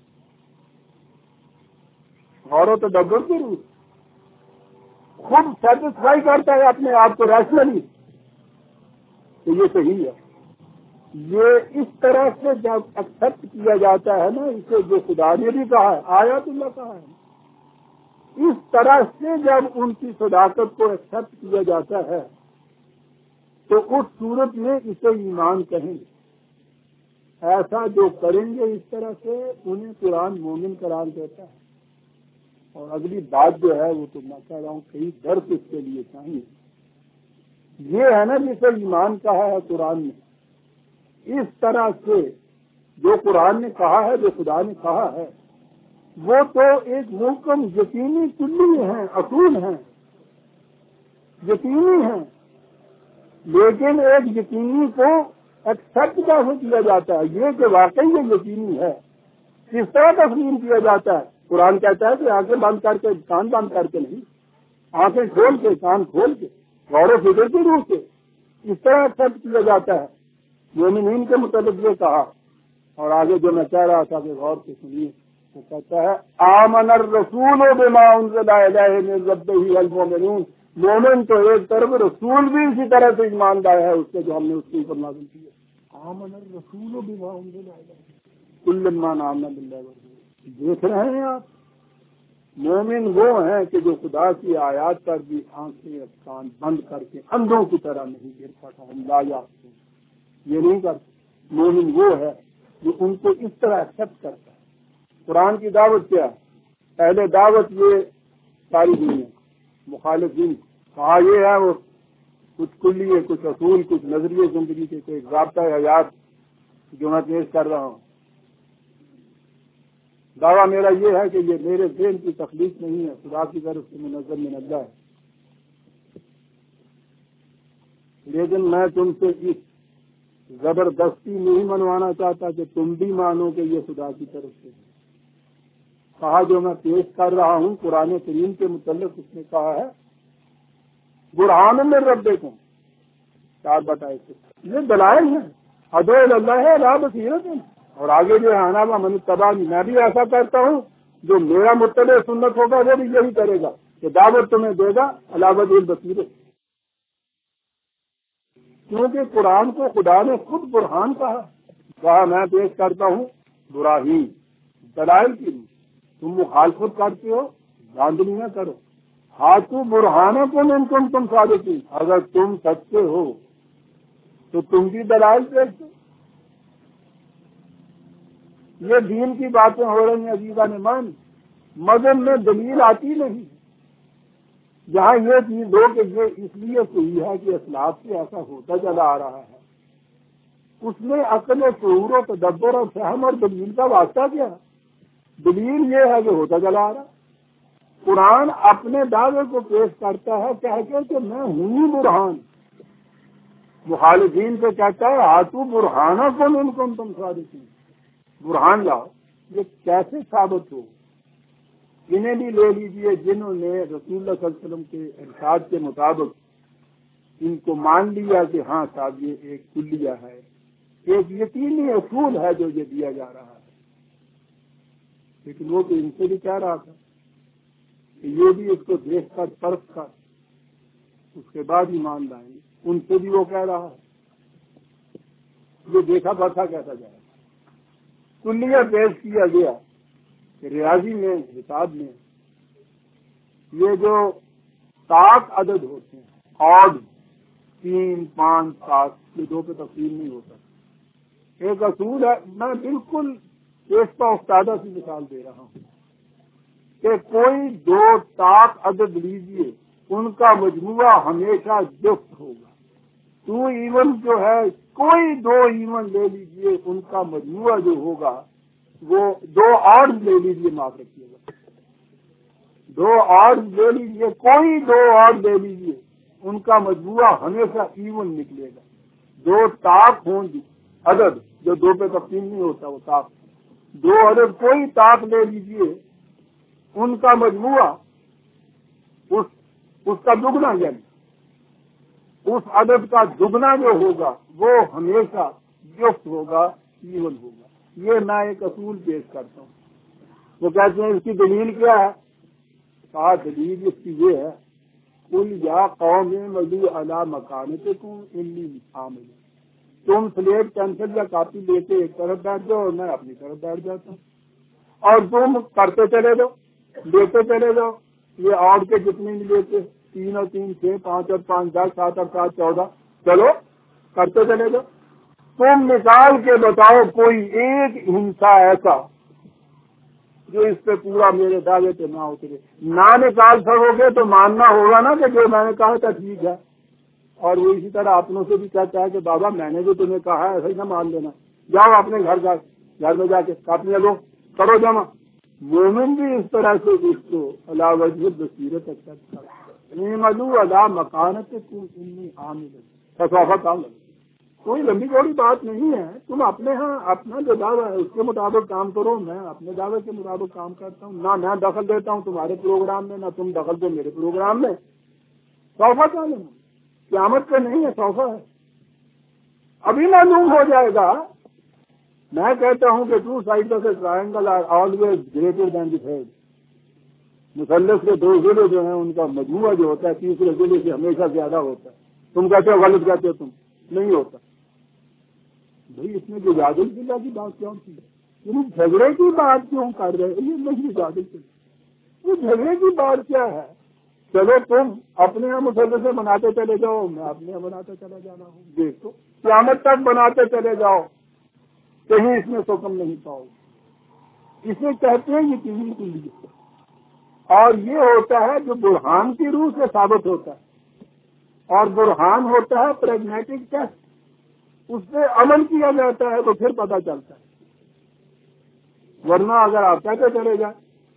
غور و تدبر کی روح، خود سیٹسفائی کرتا ہے اپنے آپ کو ریشنلی تو یہ صحیح ہے۔ یہ اس طرح سے جب ایکسپٹ کیا جاتا ہے نا اسے، جو خدا نے بھی کہا ہے آیات اللہ کہا ہے، اس طرح سے جب ان کی صداقت کو ایکسپٹ کیا جاتا ہے تو اس صورت میں اسے ایمان کہیں گے۔ ایسا جو کریں گے اس طرح سے انہیں قرآن مومن قرار دیتا ہے۔ اور اگلی بات جو ہے وہ تو میں کہہ رہا ہوں کئی درد اس کے لیے چاہیے۔ یہ ہے نا جسے ایمان کہا ہے قرآن نے، اس طرح سے جو قرآن نے کہا ہے، جو خدا نے کہا ہے، وہ تو ایک محکم یقینی کلی ہیں، اصول ہیں، یقینی ہیں، لیکن ایک یقینی کو ایکسپٹ کیسے کیا جاتا ہے؟ یہ کہ واقعی یہ یقینی ہے، کس طرح تسلیم کیا جاتا ہے؟ قرآن کہتا ہے کہ آنکھیں بند کر کے، کان بند کر کے نہیں، آنکھیں کھول کے، کان کھول کے، غور و فکر کی روح سے اس طرح ایکسپٹ کیا جاتا ہے۔ مومنین کے متعلق یہ کہا، اور آگے جو میں کہہ رہا تھا کہ غور سے سنیے، وہ کہتا ہے آمن الرسول بما انزل الیہ من ربہ والمؤمنون، مومن تو ایک طرف، رسول بھی اسی طرح سے ایمان لایا ہے اس سے جو ہم نے اس کے اوپر نازل کیا۔ آمن الرسول بما انزل الیہ کل من آمن باللہ ورسولہ۔ دیکھ رہے ہیں آپ، مومن وہ ہیں کہ جو خدا کی آیات پر بھی آنکھیں کان بند کر کے اندھوں کی طرح نہیں گر پاتا، ہم لا جاتے یہ نہیں کرتے۔ مومن وہ ہے جو ان کو اس طرح ایکسپٹ کرتا ہے۔ قرآن کی دعوت کیا ہے؟ پہلے دعوت یہ ساری دنیا مخالفین، کہا یہ ہے وہ کچھ کلی ہے، کچھ اصول، کچھ نظریے زندگی کے، کوئی ضابطۂ حیات جو میں پیش کر رہا ہوں۔ دعویٰ میرا یہ ہے کہ یہ میرے ذہن کی تخلیق نہیں ہے، خدا کی طرف سے منظم من اللہ ہے۔ لیکن میں تم سے اس زبردستی نہیں منوانا چاہتا کہ تم بھی مانو کہ یہ خدا کی طرف سے ہے۔ کہا جو میں پیش کر رہا ہوں قرآن کریم کے متعلق اس نے کہا ہے برہان من ربکم، چار بتائے تھے یہ دلائل ہیں، ادعو اللہ علی بصیرۃ، اور آگے جو ہے انا ومن اتبعنی، میں بھی ایسا کرتا ہوں، جو میرا متبع سنت ہوگا وہ بھی یہی کرے گا کہ دعوت تمہیں دے گا علی بصیرۃ۔ کیونکہ قرآن کو خدا نے خود برہان کہا، کہا میں پیش کرتا ہوں براہین، دلائل کی نہیں، تم مخالفت کرتے ہو، دھاندلی نہ کرو۔ ہاتھوں برہانکم ان کنتم صادقین، اگر تم سچے ہو تو تم بھی دلائل پیش کرو۔ یہ دین کی باتیں ہو رہی ہیں عزیزان ایمان، مذہب میں دلیل آتی نہیں۔ جہاں یہ چیز ہو کہ یہ اس لیے صحیح ہے کہ اسلاف سے ایسا ہوتا چلا آ رہا ہے، اس میں عقل، شعور و تدبر اور فہم اور دلیل کا واسطہ کیا؟ دلیل یہ ہے کہ ہوتا چلا آ رہا۔ قرآن اپنے دعوے کو پیش کرتا ہے کہہ کے کہ میں ہوں برہان، مخالفین سے کہتا ہے ہاتھوں برہانکم ان کنتم صادقین، برہان لاؤ۔ یہ کیسے ثابت ہو؟ انہیں بھی لے لیجیے جنہوں نے رسول اللہ صلی اللہ علیہ وسلم کے ارشاد کے مطابق ان کو مان لیا کہ ہاں صاحب یہ ایک کلیہ ہے، ایک یقینی اصول ہے جو یہ دیا جا رہا ہے۔ لیکن وہ تو ان سے بھی کہہ رہا تھا کہ یہ بھی اس کو دیکھ کر پرکھ کر اس کے بعد ایمان لائیں گے، ان سے بھی وہ کہہ رہا ہے یہ دیکھا پرکھا کیسا جائے۔ کلیہ پیش کیا گیا کہ ریاضی میں، حساب میں یہ جو سات عدد ہوتے ہیں، آڈ، تین، پانچ، سات، یہ دو پہ تقسیم نہیں ہوتا۔ ایک اصول ہے، میں بالکل پیشہ افتادہ سی مثال دے رہا ہوں کہ کوئی دو سات عدد لیجیے، ان کا مجموعہ ہمیشہ جفت ہوگا۔ ٹو ایون جو ہے، کوئی دو ایون لے لیجیے، ان کا مجموعہ جو ہوگا وہ دو آڈ لے لیجیے، معاف رکھیے گا، دو آڈ لے لیجیے، کوئی دو آڈ لے لیجیے، ان کا مجموعہ ہمیشہ ایون نکلے گا۔ دو طاق ہوں گی، عدد جو دو پہ تقسیم نہیں ہوتا وہ طاق، دو عدد کوئی طاق لے لیجیے، ان کا مجموعہ اس اس کا دگنا، یعنی اس عدد کا دگنا جو ہوگا وہ ہمیشہ جفت ہوگا، ایون ہوگا۔ یہ میں ایک اصول پیش کرتا ہوں۔ وہ کہتے ہیں اس کی دلیل کیا ہے؟ کہا دلیل اس کی یہ ہے قل یا قوم ملو علی مکانتکم انی عامل، تم سلیٹ پینسل یا کاپی لے کے ایک طرف بیٹھ جاؤ اور میں اپنی طرف بیٹھ جاتا ہوں، اور تم کرتے چلے جاؤ، لیتے چلے جاؤ، یہ اور کے جتنے ملے تھے تین اور تین چھ، پانچ اور پانچ دس، سات اور سات چودہ، چلو کرتے چلے جاؤ. تم نکال کے بتاؤ کوئی ایک ہنسا ایسا جو اس پہ پورا میرے دعوے پہ نہ اترے. نہ نکال سکو گے تو ماننا ہوگا نا کہ جو میں نے کہا تھا ٹھیک ہے. اور وہ اسی طرح اپنوں سے بھی کہتا ہے کہ بابا میں نے جو تمہیں کہا ہے ایسا ہی نہ مان لینا. جاؤ اپنے گھر جا گھر میں جا کے کاپیاں لو، کرو جمع. مومن بھی اس طرح سے اس کو اللہ وجہ بصیرت ملو اللہ مکانت فصافت عام. کوئی لمبی چوڑی بات نہیں ہے. تم اپنے ہاں اپنا جو دعویٰ ہے اس کے مطابق کام کرو، میں اپنے دعوے کے مطابق کام کرتا ہوں. نہ میں دخل دیتا ہوں تمہارے پروگرام میں، نہ تم دخل دو میرے پروگرام میں. صوفہ کیا لینا؟ قیامت پہ نہیں ہے، صوفہ ہے. ابھی معلوم ہو جائے گا. میں کہتا ہوں کہ two side of a triangle are always greater than the third. مثلث کے دو ضلع جو ہیں ان کا مجموعہ جو ہوتا ہے تیسرے ضلع سے ہمیشہ زیادہ ہوتا ہے. تم کہتے ہو غلط کہتے ہو، تم نہیں ہوتا. بھائی اس میں جو عادل قلعہ کی بات کیوں تھی؟ یعنی جھگڑے کی بات کیوں کر رہے؟ یہ نہیں عادل قلعہ، یہ جھگڑے کی بات کیا ہے؟ چلو تم اپنے یہاں مسلسل سے بناتے چلے جاؤ، میں اپنے یہاں بناتے چلا جانا ہوں. دیکھو قیامت تک بناتے چلے جاؤ، کہیں اس میں تو کم نہیں پاؤ. اسے کہتے ہیں یہ کسی کے لیے. اور یہ ہوتا ہے جو برہان کی روح سے ثابت ہوتا ہے. اور برہان ہوتا ہے پریگمیٹک ٹیسٹ. اس پہ عمل کیا جاتا ہے تو پھر پتہ چلتا ہے. ورنہ اگر آپ کہتے چلے جائیں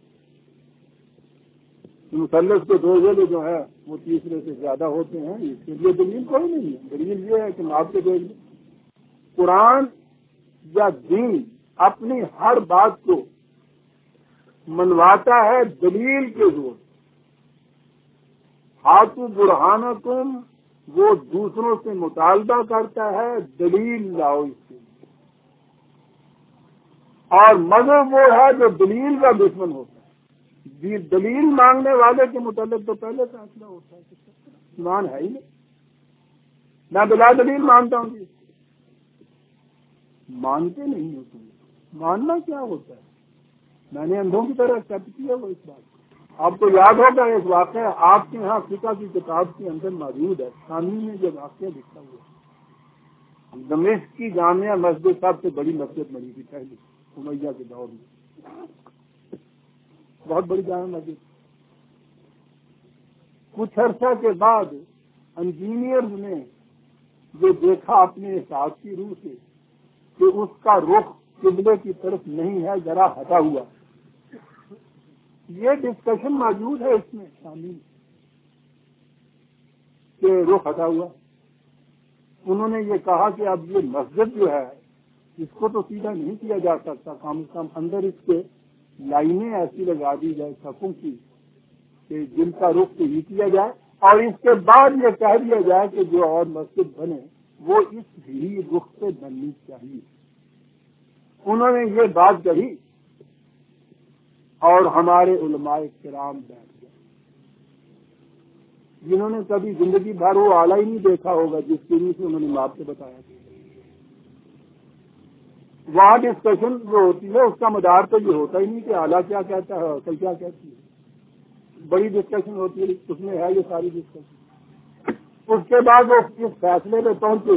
مثلث کے دو ضلع جو ہے وہ تیسرے سے زیادہ ہوتے ہیں، اس کے لیے دلیل کوئی نہیں ہے. دلیل یہ ہے کہ آپ کے دیکھ لیں قرآن یا دین اپنی ہر بات کو منواتا ہے دلیل کے زور. ہاتھو برہانکم وہ دوسروں سے مطالبہ کرتا ہے دلیل لاؤ اس کے لیے. اور مذہب وہ ہے جو دلیل کا دشمن ہوتا ہے. دلیل مانگنے والے کے متعلق تو پہلے فیصلہ ہوتا ہے کہ ایمان ہے ہی نہیں. میں بلا دلیل مانتا ہوں جی. مانتے نہیں ہو تم. ماننا کیا ہوتا ہے؟ میں نے اندھوں کی طرح ایکسپٹ کیا وہ اس بات. آپ کو یاد ہوگا ایک واقعہ آپ کے یہاں فقہ کی کتاب کے اندر موجود ہے. ثانی میں جو واقعہ لکھا ہوا دمشق کی جامعہ مسجد سب سے بڑی مسجد بنی تھی پہلی امیہ کے دور میں. بہت بڑی جامع مسجد. کچھ عرصہ کے بعد انجینئر نے جو دیکھا اپنے احساس کی روح سے کہ اس کا رخ قبلے کی طرف نہیں ہے، ذرا ہٹا ہوا. یہ ڈسکشن موجود ہے اس میں شامل کہ رخ ہٹا ہوا. انہوں نے یہ کہا کہ اب یہ مسجد جو ہے اس کو تو سیدھا نہیں کیا جا سکتا، کم از کم اندر اس کے لائنیں ایسی لگا دی جائے سکوں کی کہ جن کا رخ تو ہی کیا جائے، اور اس کے بعد یہ کہہ دیا جائے کہ جو اور مسجد بنے وہ اس ہی رخ سے بننی چاہیے. انہوں نے یہ بات کہی اور ہمارے علماء کرام بیٹھ گئے جنہوں نے کبھی زندگی بھر وہ آلہ ہی نہیں دیکھا ہوگا جس کے روح سے انہوں نے آپ سے بتایا. وہاں ڈسکشن جو ہوتی ہے اس کا مدار تو یہ ہوتا ہی نہیں کہ آلہ کیا کہتا ہے اصل کیا کہتی ہے. بڑی ڈسکشن ہوتی ہے، اس میں ہے یہ ساری ڈسکشن. اس کے بعد وہ اس فیصلے پہ پہنچے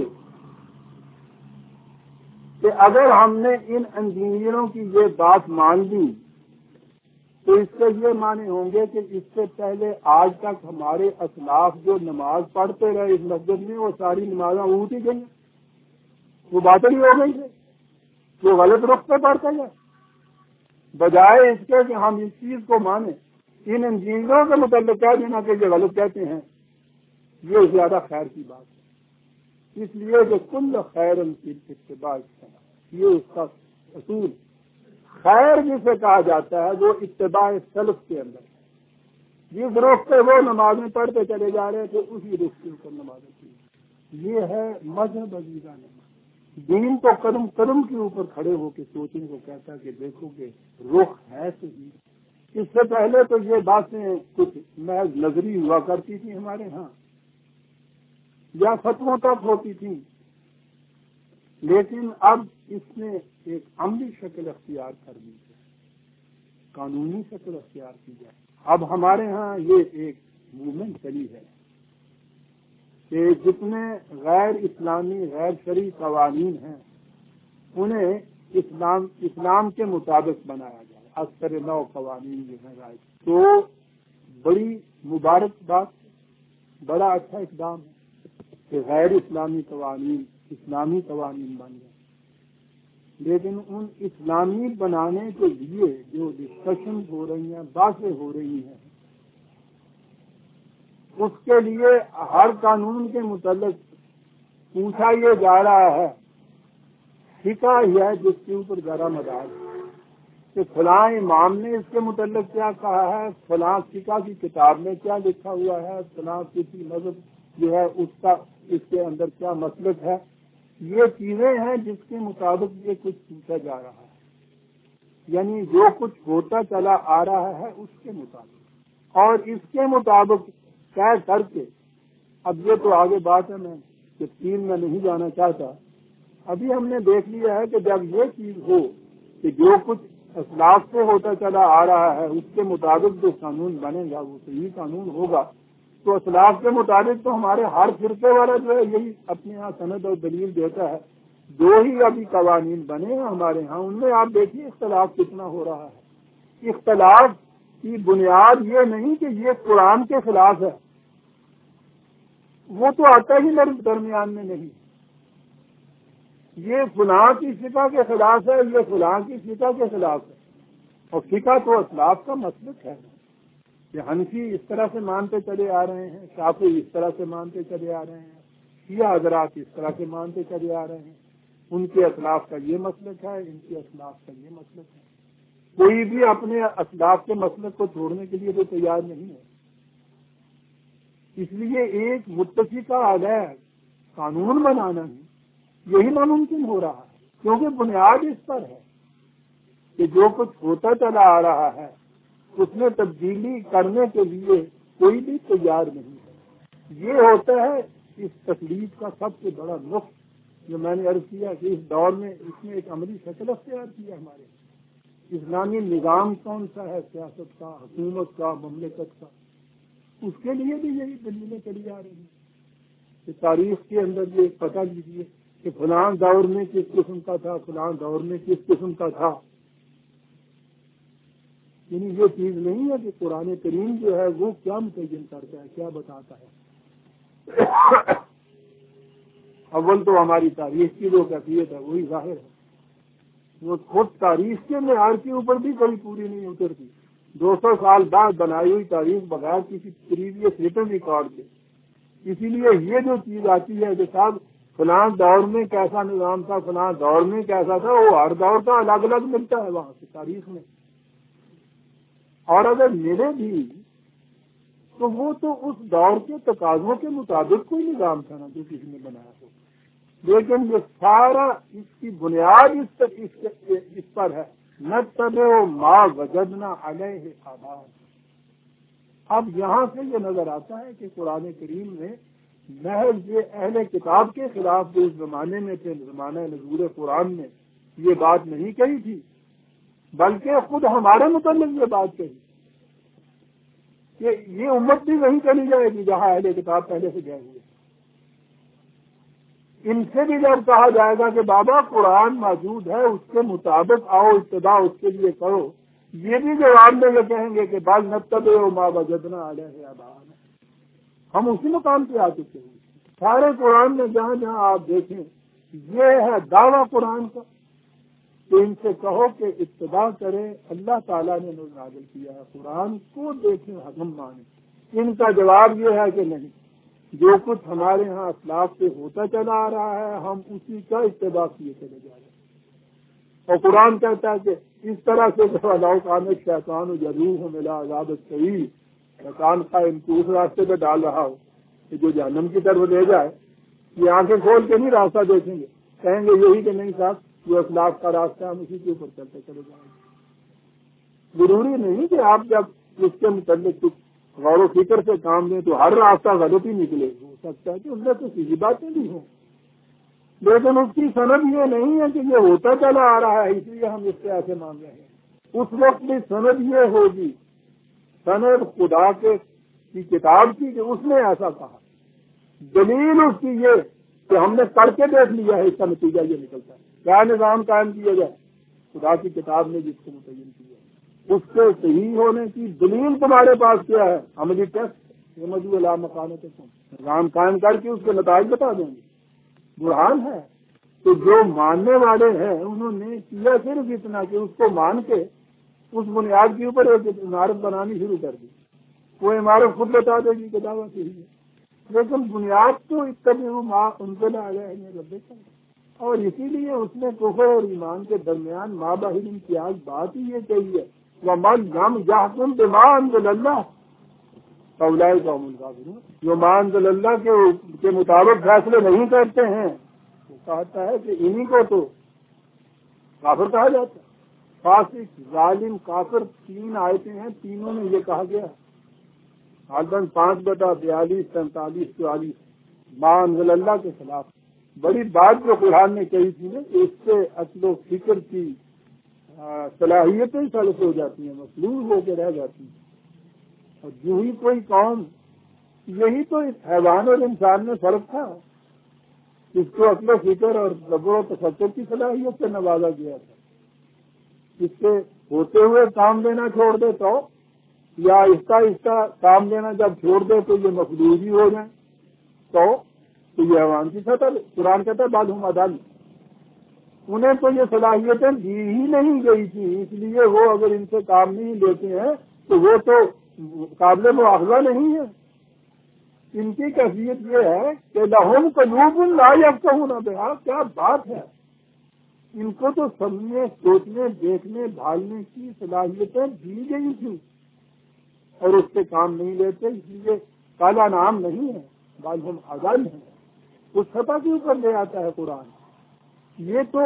کہ اگر ہم نے ان انجینئروں کی یہ بات مان لی تو اس سے یہ معنی ہوں گے کہ اس سے پہلے آج تک ہمارے اسلاف جو نماز پڑھتے رہے اس مسجد میں وہ ساری نمازیں اونٹ ہی گئی، وہ باطل ہی ہو گئی تھے، وہ غلط رخ پہ پڑھتے گئے. بجائے اس کے کہ ہم اس چیز کو مانیں ان انجینئروں کے متعلق کہہ دینا کہ یہ غلط کہتے ہیں، یہ زیادہ خیر کی بات ہے. اس لیے کہ کل خیر کی اتباع یہ اس کا اصول. خیر جسے کہا جاتا ہے وہ اتباع سلف کے اندر ہے. جس رخ پہ وہ نمازیں پڑھتے چلے جا رہے تھے اسی رخ کے اوپر نمازیں تھی. یہ ہے مذہب عزیزہ نماز. دین تو قدم قدم کے اوپر کھڑے ہو کے سوچنے کو کہتا ہے کہ دیکھو کہ رخ ہے صحیح. اس سے پہلے تو یہ باتیں کچھ محض نظری ہوا کرتی تھی ہمارے ہاں یا فتووں تک ہوتی تھی، لیکن اب اس نے ایک عملی شکل اختیار کر دی ہے، قانونی شکل اختیار کی جائے. اب ہمارے ہاں یہ ایک موومنٹ چلی ہے کہ جتنے غیر اسلامی غیر شرعی قوانین ہیں انہیں اسلام اسلام کے مطابق بنایا جائے، اکثر نو قوانین جو ہیں غیر، تو بڑی مبارک بات، بڑا اچھا اقدام ہے کہ غیر اسلامی قوانین اسلامی قوانین بن گئے، لیکن ان اسلامی بنانے کے لیے جو ڈسکشن ہو رہی ہیں، باتیں ہو رہی ہیں، اس کے لیے ہر قانون کے متعلق پوچھا یہ جا رہا ہے، فقہ ہی ہے جس کے اوپر ذرا مدار ہے کہ فلاں امام نے اس کے متعلق کیا کہا ہے، فلاں فقہ کی کتاب میں کیا لکھا ہوا ہے، فلاں کسی مذہب جو ہے اس کا اس کے اندر کیا مسلک ہے. یہ چیزیں ہیں جس کے مطابق یہ کچھ پوچھا جا رہا ہے، یعنی جو کچھ ہوتا چلا آ رہا ہے اس کے مطابق، اور اس کے مطابق طے کر کے. اب یہ تو آگے بات ہے، میں تفصیل میں نہیں جانا چاہتا. ابھی ہم نے دیکھ لیا ہے کہ جب یہ چیز ہو کہ جو کچھ اسلاف سے ہوتا چلا آ رہا ہے اس کے مطابق جو قانون بنے گا وہ صحیح قانون ہوگا، تو اسلاف کے مطابق تو ہمارے ہر فرقے والا جو ہے یہی اپنے یہاں سند اور دلیل دیتا ہے. دو ہی ابھی قوانین بنے ہیں ہمارے ہاں، ان میں آپ دیکھیے اختلاف کتنا ہو رہا ہے. اختلاف کی بنیاد یہ نہیں کہ یہ قرآن کے خلاف ہے، وہ تو آتا ہی درمیان میں نہیں. یہ فلاں کی فقہ کے خلاف ہے، یہ فلاں کی فقہ کے خلاف ہے. اور فقہ تو اسلاف کا مسلک ہے کہ حنفی اس طرح سے مانتے چلے آ رہے ہیں، شافعی اس طرح سے مانتے چلے آ رہے ہیں، شیعہ حضرات اس طرح سے مانتے چلے آ رہے ہیں. ان کے اسلاف کا یہ مسلک ہے، ان کے اسلاف کا یہ مسلک ہے. کوئی بھی اپنے اسلاف کے مسلک کو چھوڑنے کے لیے تو تیار نہیں ہے. اس لیے ایک متفقہ علیہ قانون بنانا ہی یہی ناممکن ہو رہا ہے، کیونکہ بنیاد اس پر ہے کہ جو کچھ ہوتا چلا آ رہا ہے اس میں تبدیلی کرنے کے لیے کوئی بھی تیار نہیں ہے. یہ ہوتا ہے اس تکلیف کا سب سے بڑا نقص جو میں نے عرض کیا کہ اس دور میں اس نے ایک عملی شکل اختیار کیا. ہمارے اسلامی نظام کون سا ہے، سیاست کا، حکومت کا، مملکت کا، اس کے لیے بھی یہی دلیلیں چلی آ رہی ہیں کہ تاریخ کے اندر یہ پتہ لیجیے کہ فلاں دور میں کس قسم کا تھا، فلاں دور میں کس قسم کا تھا. یعنی یہ چیز نہیں ہے کہ قرآن کریم جو ہے وہ کیا متعین کرتا ہے، کیا بتاتا ہے. اول تو ہماری تاریخ کی جو کیفیت ہے وہی ظاہر ہے. وہ خود تاریخ کے معیار کے اوپر بھی کبھی پوری نہیں اترتی. دو سو سال بعد بنائی ہوئی تاریخ بغیر کسی پریویس ریٹن ریکارڈ کے. اسی لیے یہ جو چیز آتی ہے کہ صاحب فلاں دور میں کیسا نظام تھا، فلاں دور میں کیسا تھا، وہ ہر دور کا الگ الگ ملتا ہے وہاں سے تاریخ میں. اور اگر ملے بھی تو وہ تو اس دور کے تقاضوں کے مطابق کوئی نظام تھا نا جو کسی نے بنایا ہو. لیکن یہ سارا اس کی بنیاد اس پر, اس, اس پر ہے نتبع ما وجدنا علیہ آباءنا. اب یہاں سے یہ نظر آتا ہے کہ قرآن کریم نے محض یہ اہل کتاب کے خلاف جو اس زمانے میں تھے، زمانہ نزول قرآن میں یہ بات نہیں کہی تھی، بلکہ خود ہمارے متعلق یہ بات کہی کہ یہ امت بھی وہیں چلی جائے گی جہاں اہل کتاب پہلے سے گئے ہوئے. ان سے بھی جب کہا جائے گا کہ بابا قرآن موجود ہے اس کے مطابق آؤ، ابتدا اس کے لیے کرو، یہ بھی جواب میں یہ کہیں گے کہ بعض نتبع ما وجدنا علیہ آباءنا. ہم اسی مقام پہ آ چکے ہیں. سارے قرآن میں جہاں جہاں آپ دیکھیں یہ ہے دعویٰ قرآن کا کہ ان سے کہو کہ ابتدا کرے اللہ تعالیٰ نے نازل کیا ہے قرآن کو، دیکھیں حکم مانیں. ان کا جواب یہ ہے کہ نہیں، جو کچھ ہمارے ہاں اسلاف سے ہوتا چلا آ رہا ہے ہم اسی کا اتباع کیے چلے جا رہے ہیں. اور قرآن کہتا ہے کہ اس طرح سے کان شیطان یدعوہم الی عذاب السعیر، شیطان کا ان کو اس راستے پہ ڈال رہا ہو کہ جو جہنم کی طرف لے جائے. یہ آنکھیں کھول کے نہیں راستہ دیکھیں گے، کہیں گے یہی کہ نہیں صاحب جو اسلاف کا راستہ ہم اسی کے اوپر چلتے چلے جائیں گے. ضروری نہیں کہ آپ جب اس کے متعلق کچھ غور و فکر سے کام لیں تو ہر راستہ غلط ہی نکلے. ہو سکتا ہے کہ ان میں تو سیدھی باتیں بھی ہوں، لیکن اس کی سند یہ نہیں ہے کہ یہ ہوتا چلا آ رہا ہے اس لیے ہم اس سے ایسے مان رہے ہیں. اس وقت بھی سند یہ ہوگی سند خدا کے کی کتاب کی کہ اس نے ایسا کہا. دلیل اس کی یہ کہ ہم نے کر کے دیکھ لیا ہے, اس کا نتیجہ یہ نکلتا ہے. کیا نظام قائم کیا جائے؟ خدا کی کتاب نے جس کو متعین کیا اس کے صحیح ہونے کی دلیل تمہارے پاس کیا ہے؟ عملی ٹیسٹ مجھے علام مکان کے نظام قائم کر کے اس کے نتائج بتا دیں گے. برہان ہے. تو جو ماننے والے ہیں انہوں نے کیا صرف اتنا کہ اس کو مان کے اس بنیاد کے اوپر ایک عمارت بنانی شروع کر دی. وہ عمارت خود بتا دے گی کہ دعویٰ صحیح ہے, لیکن بنیاد تو اس طرح ماں ان سے نہ آ جائے گے. اور اسی لیے اس نے کفر اور ایمان کے درمیان ماں باہر امتیاز بات ہی یہ کہی ہے وَمَنْ لَمْ يَحْكُمْ بِمَا أَنزَلَ اللَّهُ فَأُولَٰئِكَ هُمُ الْكَافِرُونَ. جو ماں انزل اللہ کے کے مطابق فیصلے نہیں کرتے ہیں وہ کہتا ہے کہ انہی کو تو کافر کہا جاتا ہے. فاسق, ظالم, کافر تین آیتیں ہیں, تینوں میں یہ کہا گیا. غالباً پانچ بٹا بیالیس سینتالیس چوالیس ماں انزل اللہ کے خلاف. بڑی بات جو قرآن نے کہی تھی نا کہ اس سے عقل و فکر کی صلاحیتیں سلب ہو جاتی ہیں, مصلوب ہو کے رہ جاتی ہیں. اور جو ہی کوئی قوم, یہی تو اس حیوان اور انسان میں فرق تھا, اس کو عقل و فکر اور صبر و تفکر کی صلاحیت سے نوازا گیا تھا. اس سے ہوتے ہوئے کام لینا چھوڑ دے تو, یا آہستہ آہستہ کام لینا جب چھوڑ دے تو یہ مفلوج ہی ہو جائیں تو تو یہ حیوان کی سطح. قرآن کہتا ہے بعد ہم عدل, انہیں تو یہ صلاحیتیں دی ہی نہیں گئی تھی, اس لیے وہ اگر ان سے کام نہیں لیتے ہیں تو وہ تو قابل مواخذہ نہیں ہے. ان کی کیفیت یہ ہے کہ لہم قلوب لا یفقہون بہا. کیا بات ہے, ان کو تو سمجھنے, سوچنے, دیکھنے, بھالنے کی صلاحیتیں دی گئی تھی اور اس سے کام نہیں لیتے, اس لیے کالا نام نہیں ہے بعض ہم عدل ہیں. اس سطح کے اوپر لے آتا ہے قرآن. یہ تو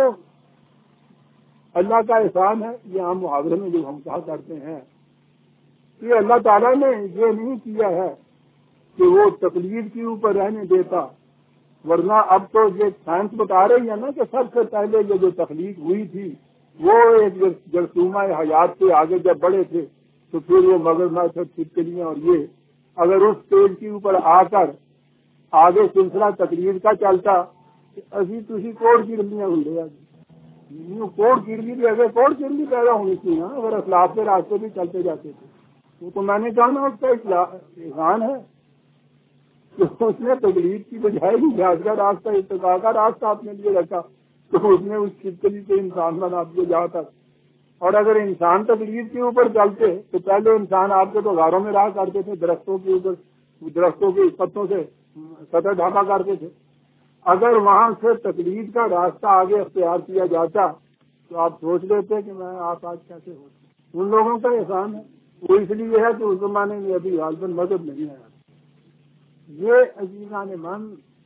اللہ کا احسان ہے. یہ عام محاورے میں جو ہم کہا کرتے ہیں کہ اللہ تعالیٰ نے یہ نہیں کیا ہے کہ وہ تقلید کے اوپر رہنے دیتا, ورنہ اب تو یہ سائنس بتا رہی ہے نا کہ سب سے پہلے یہ جو تخلیق ہوئی تھی وہ ایک جرثومہ حیات کے آگے جب بڑے تھے تو پھر وہ مگرمچھ اور چھپکلیاں اور یہ اگر اس پیج کے اوپر آ کر آگے سلسلہ تقلید کا چلتا ابھی تھی کوڑ کیڑلیاں ہوئی رہے گی, کوڑ کیڑلی بھی اگر کوڑ کیڑلی پیدا ہونی تھی نا, اگر اسلاف کے راستے بھی چلتے جاتے تھے. وہ تو میں نے کہا نا اس کا احسان ہے کہ اس نے تقلید کی بجائے ہی جہاز کا راستہ, اتقاء کا راستہ اپنے لیے رکھا, تو اس نے اس چھپکلی سے انسان بنا دیا جہاں تک. اور اگر انسان تقلید کے اوپر چلتے تو پہلے انسان آپ کے تو غاروں میں رہا کرتے تھے, درختوں کے اوپر, درختوں کے پتوں سے سطح ڈھانپا کرتے تھے. اگر وہاں سے تقلید کا راستہ آگے اختیار کیا جاتا تو آپ سوچ لیتے کہ میں آپ آج کیسے ہوتے. ان لوگوں کا احسان ہے. وہ اس لیے ہے کہ اس زمانے میں ابھی غالباً مذہب نہیں آیا. یہ عزیزان من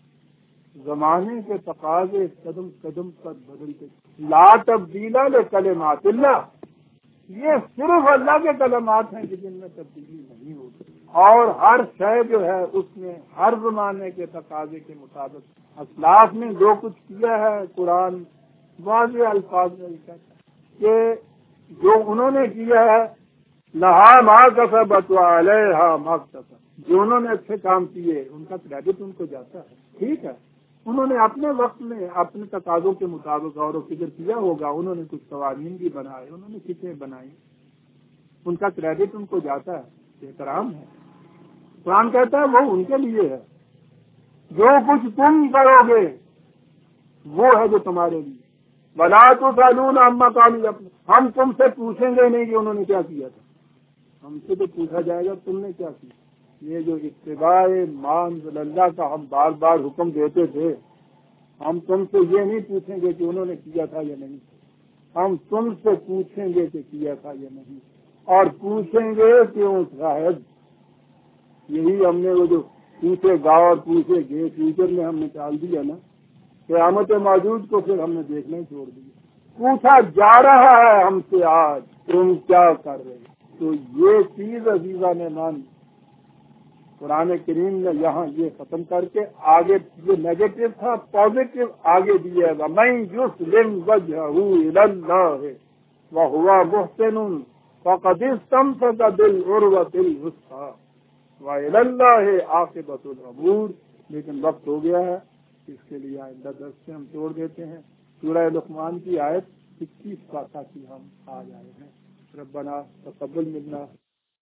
زمانے کے تقاضے قدم قدم پر بدلتے. لا تبدیل لکلمات اللہ, یہ صرف اللہ کے کلمات ہیں کہ جن میں تبدیلی نہیں ہوتی. اور ہر شے جو ہے اس میں ہر زمانے کے تقاضے کے مطابق اسلاف نے جو کچھ کیا ہے قرآن واضح الفاظ میں لکھا کہ جو انہوں نے کیا ہے لہا ما کسبت وعلیہا ما اکتسبت, جو انہوں نے اچھے کام کیے ان کا کریڈٹ ان کو جاتا ہے. ٹھیک ہے, انہوں نے اپنے وقت میں اپنے تقاضوں کے مطابق غور و فکر کیا ہوگا, انہوں نے کچھ قوانین بھی بنائے, انہوں نے کتنے بنائی, ان کا کریڈٹ ان کو جاتا ہے, احترام ہے. قرآن کہتا ہے وہ ان کے لیے ہے. جو کچھ تم کرو گے وہ ہے جو تمہارے لیے. ولا تسألون عما كانوا يعملون, ہم تم سے پوچھیں گے نہیں کہ انہوں نے کیا کیا تھا, ہم سے تو پوچھا جائے گا تم نے کیا کیا. یہ جو اتباع ما انزل اللہ کا ہم بار بار حکم دیتے تھے, ہم تم سے یہ نہیں پوچھیں گے کہ انہوں نے کیا تھا یا نہیں, ہم تم سے پوچھیں گے کہ کیا تھا یا نہیں, اور پوچھیں گے کیوں شاید. یہی ہم نے وہ جو پوچھے گا اور پوچھے گے فیوچر میں ہم نے ٹال دیا نا, قیامت موجود کو پھر ہم نے دیکھنا ہی چھوڑ دیا. پوچھا جا رہا ہے ہم سے آج تم کیا کر رہے ہیں. تو یہ چیز عزیزان من قرآن کریم نے یہاں یہ ختم کر کے آگے یہ نیگیٹو تھا پازیٹو آگے دیا گا. میں یسلم وجہہ الی اللہ وہو محسن فقد استمسك بالعروة الوثقى وإلى الله عاقبة الأمور. لیکن وقت ہو گیا ہے، اس کے لیے آئندہ درس سے ہم چھوڑ دیتے ہیں. سورہ لقمان کی آیت اکیس کا تک ہم آ جائے ہیں. ربنا تقبل منا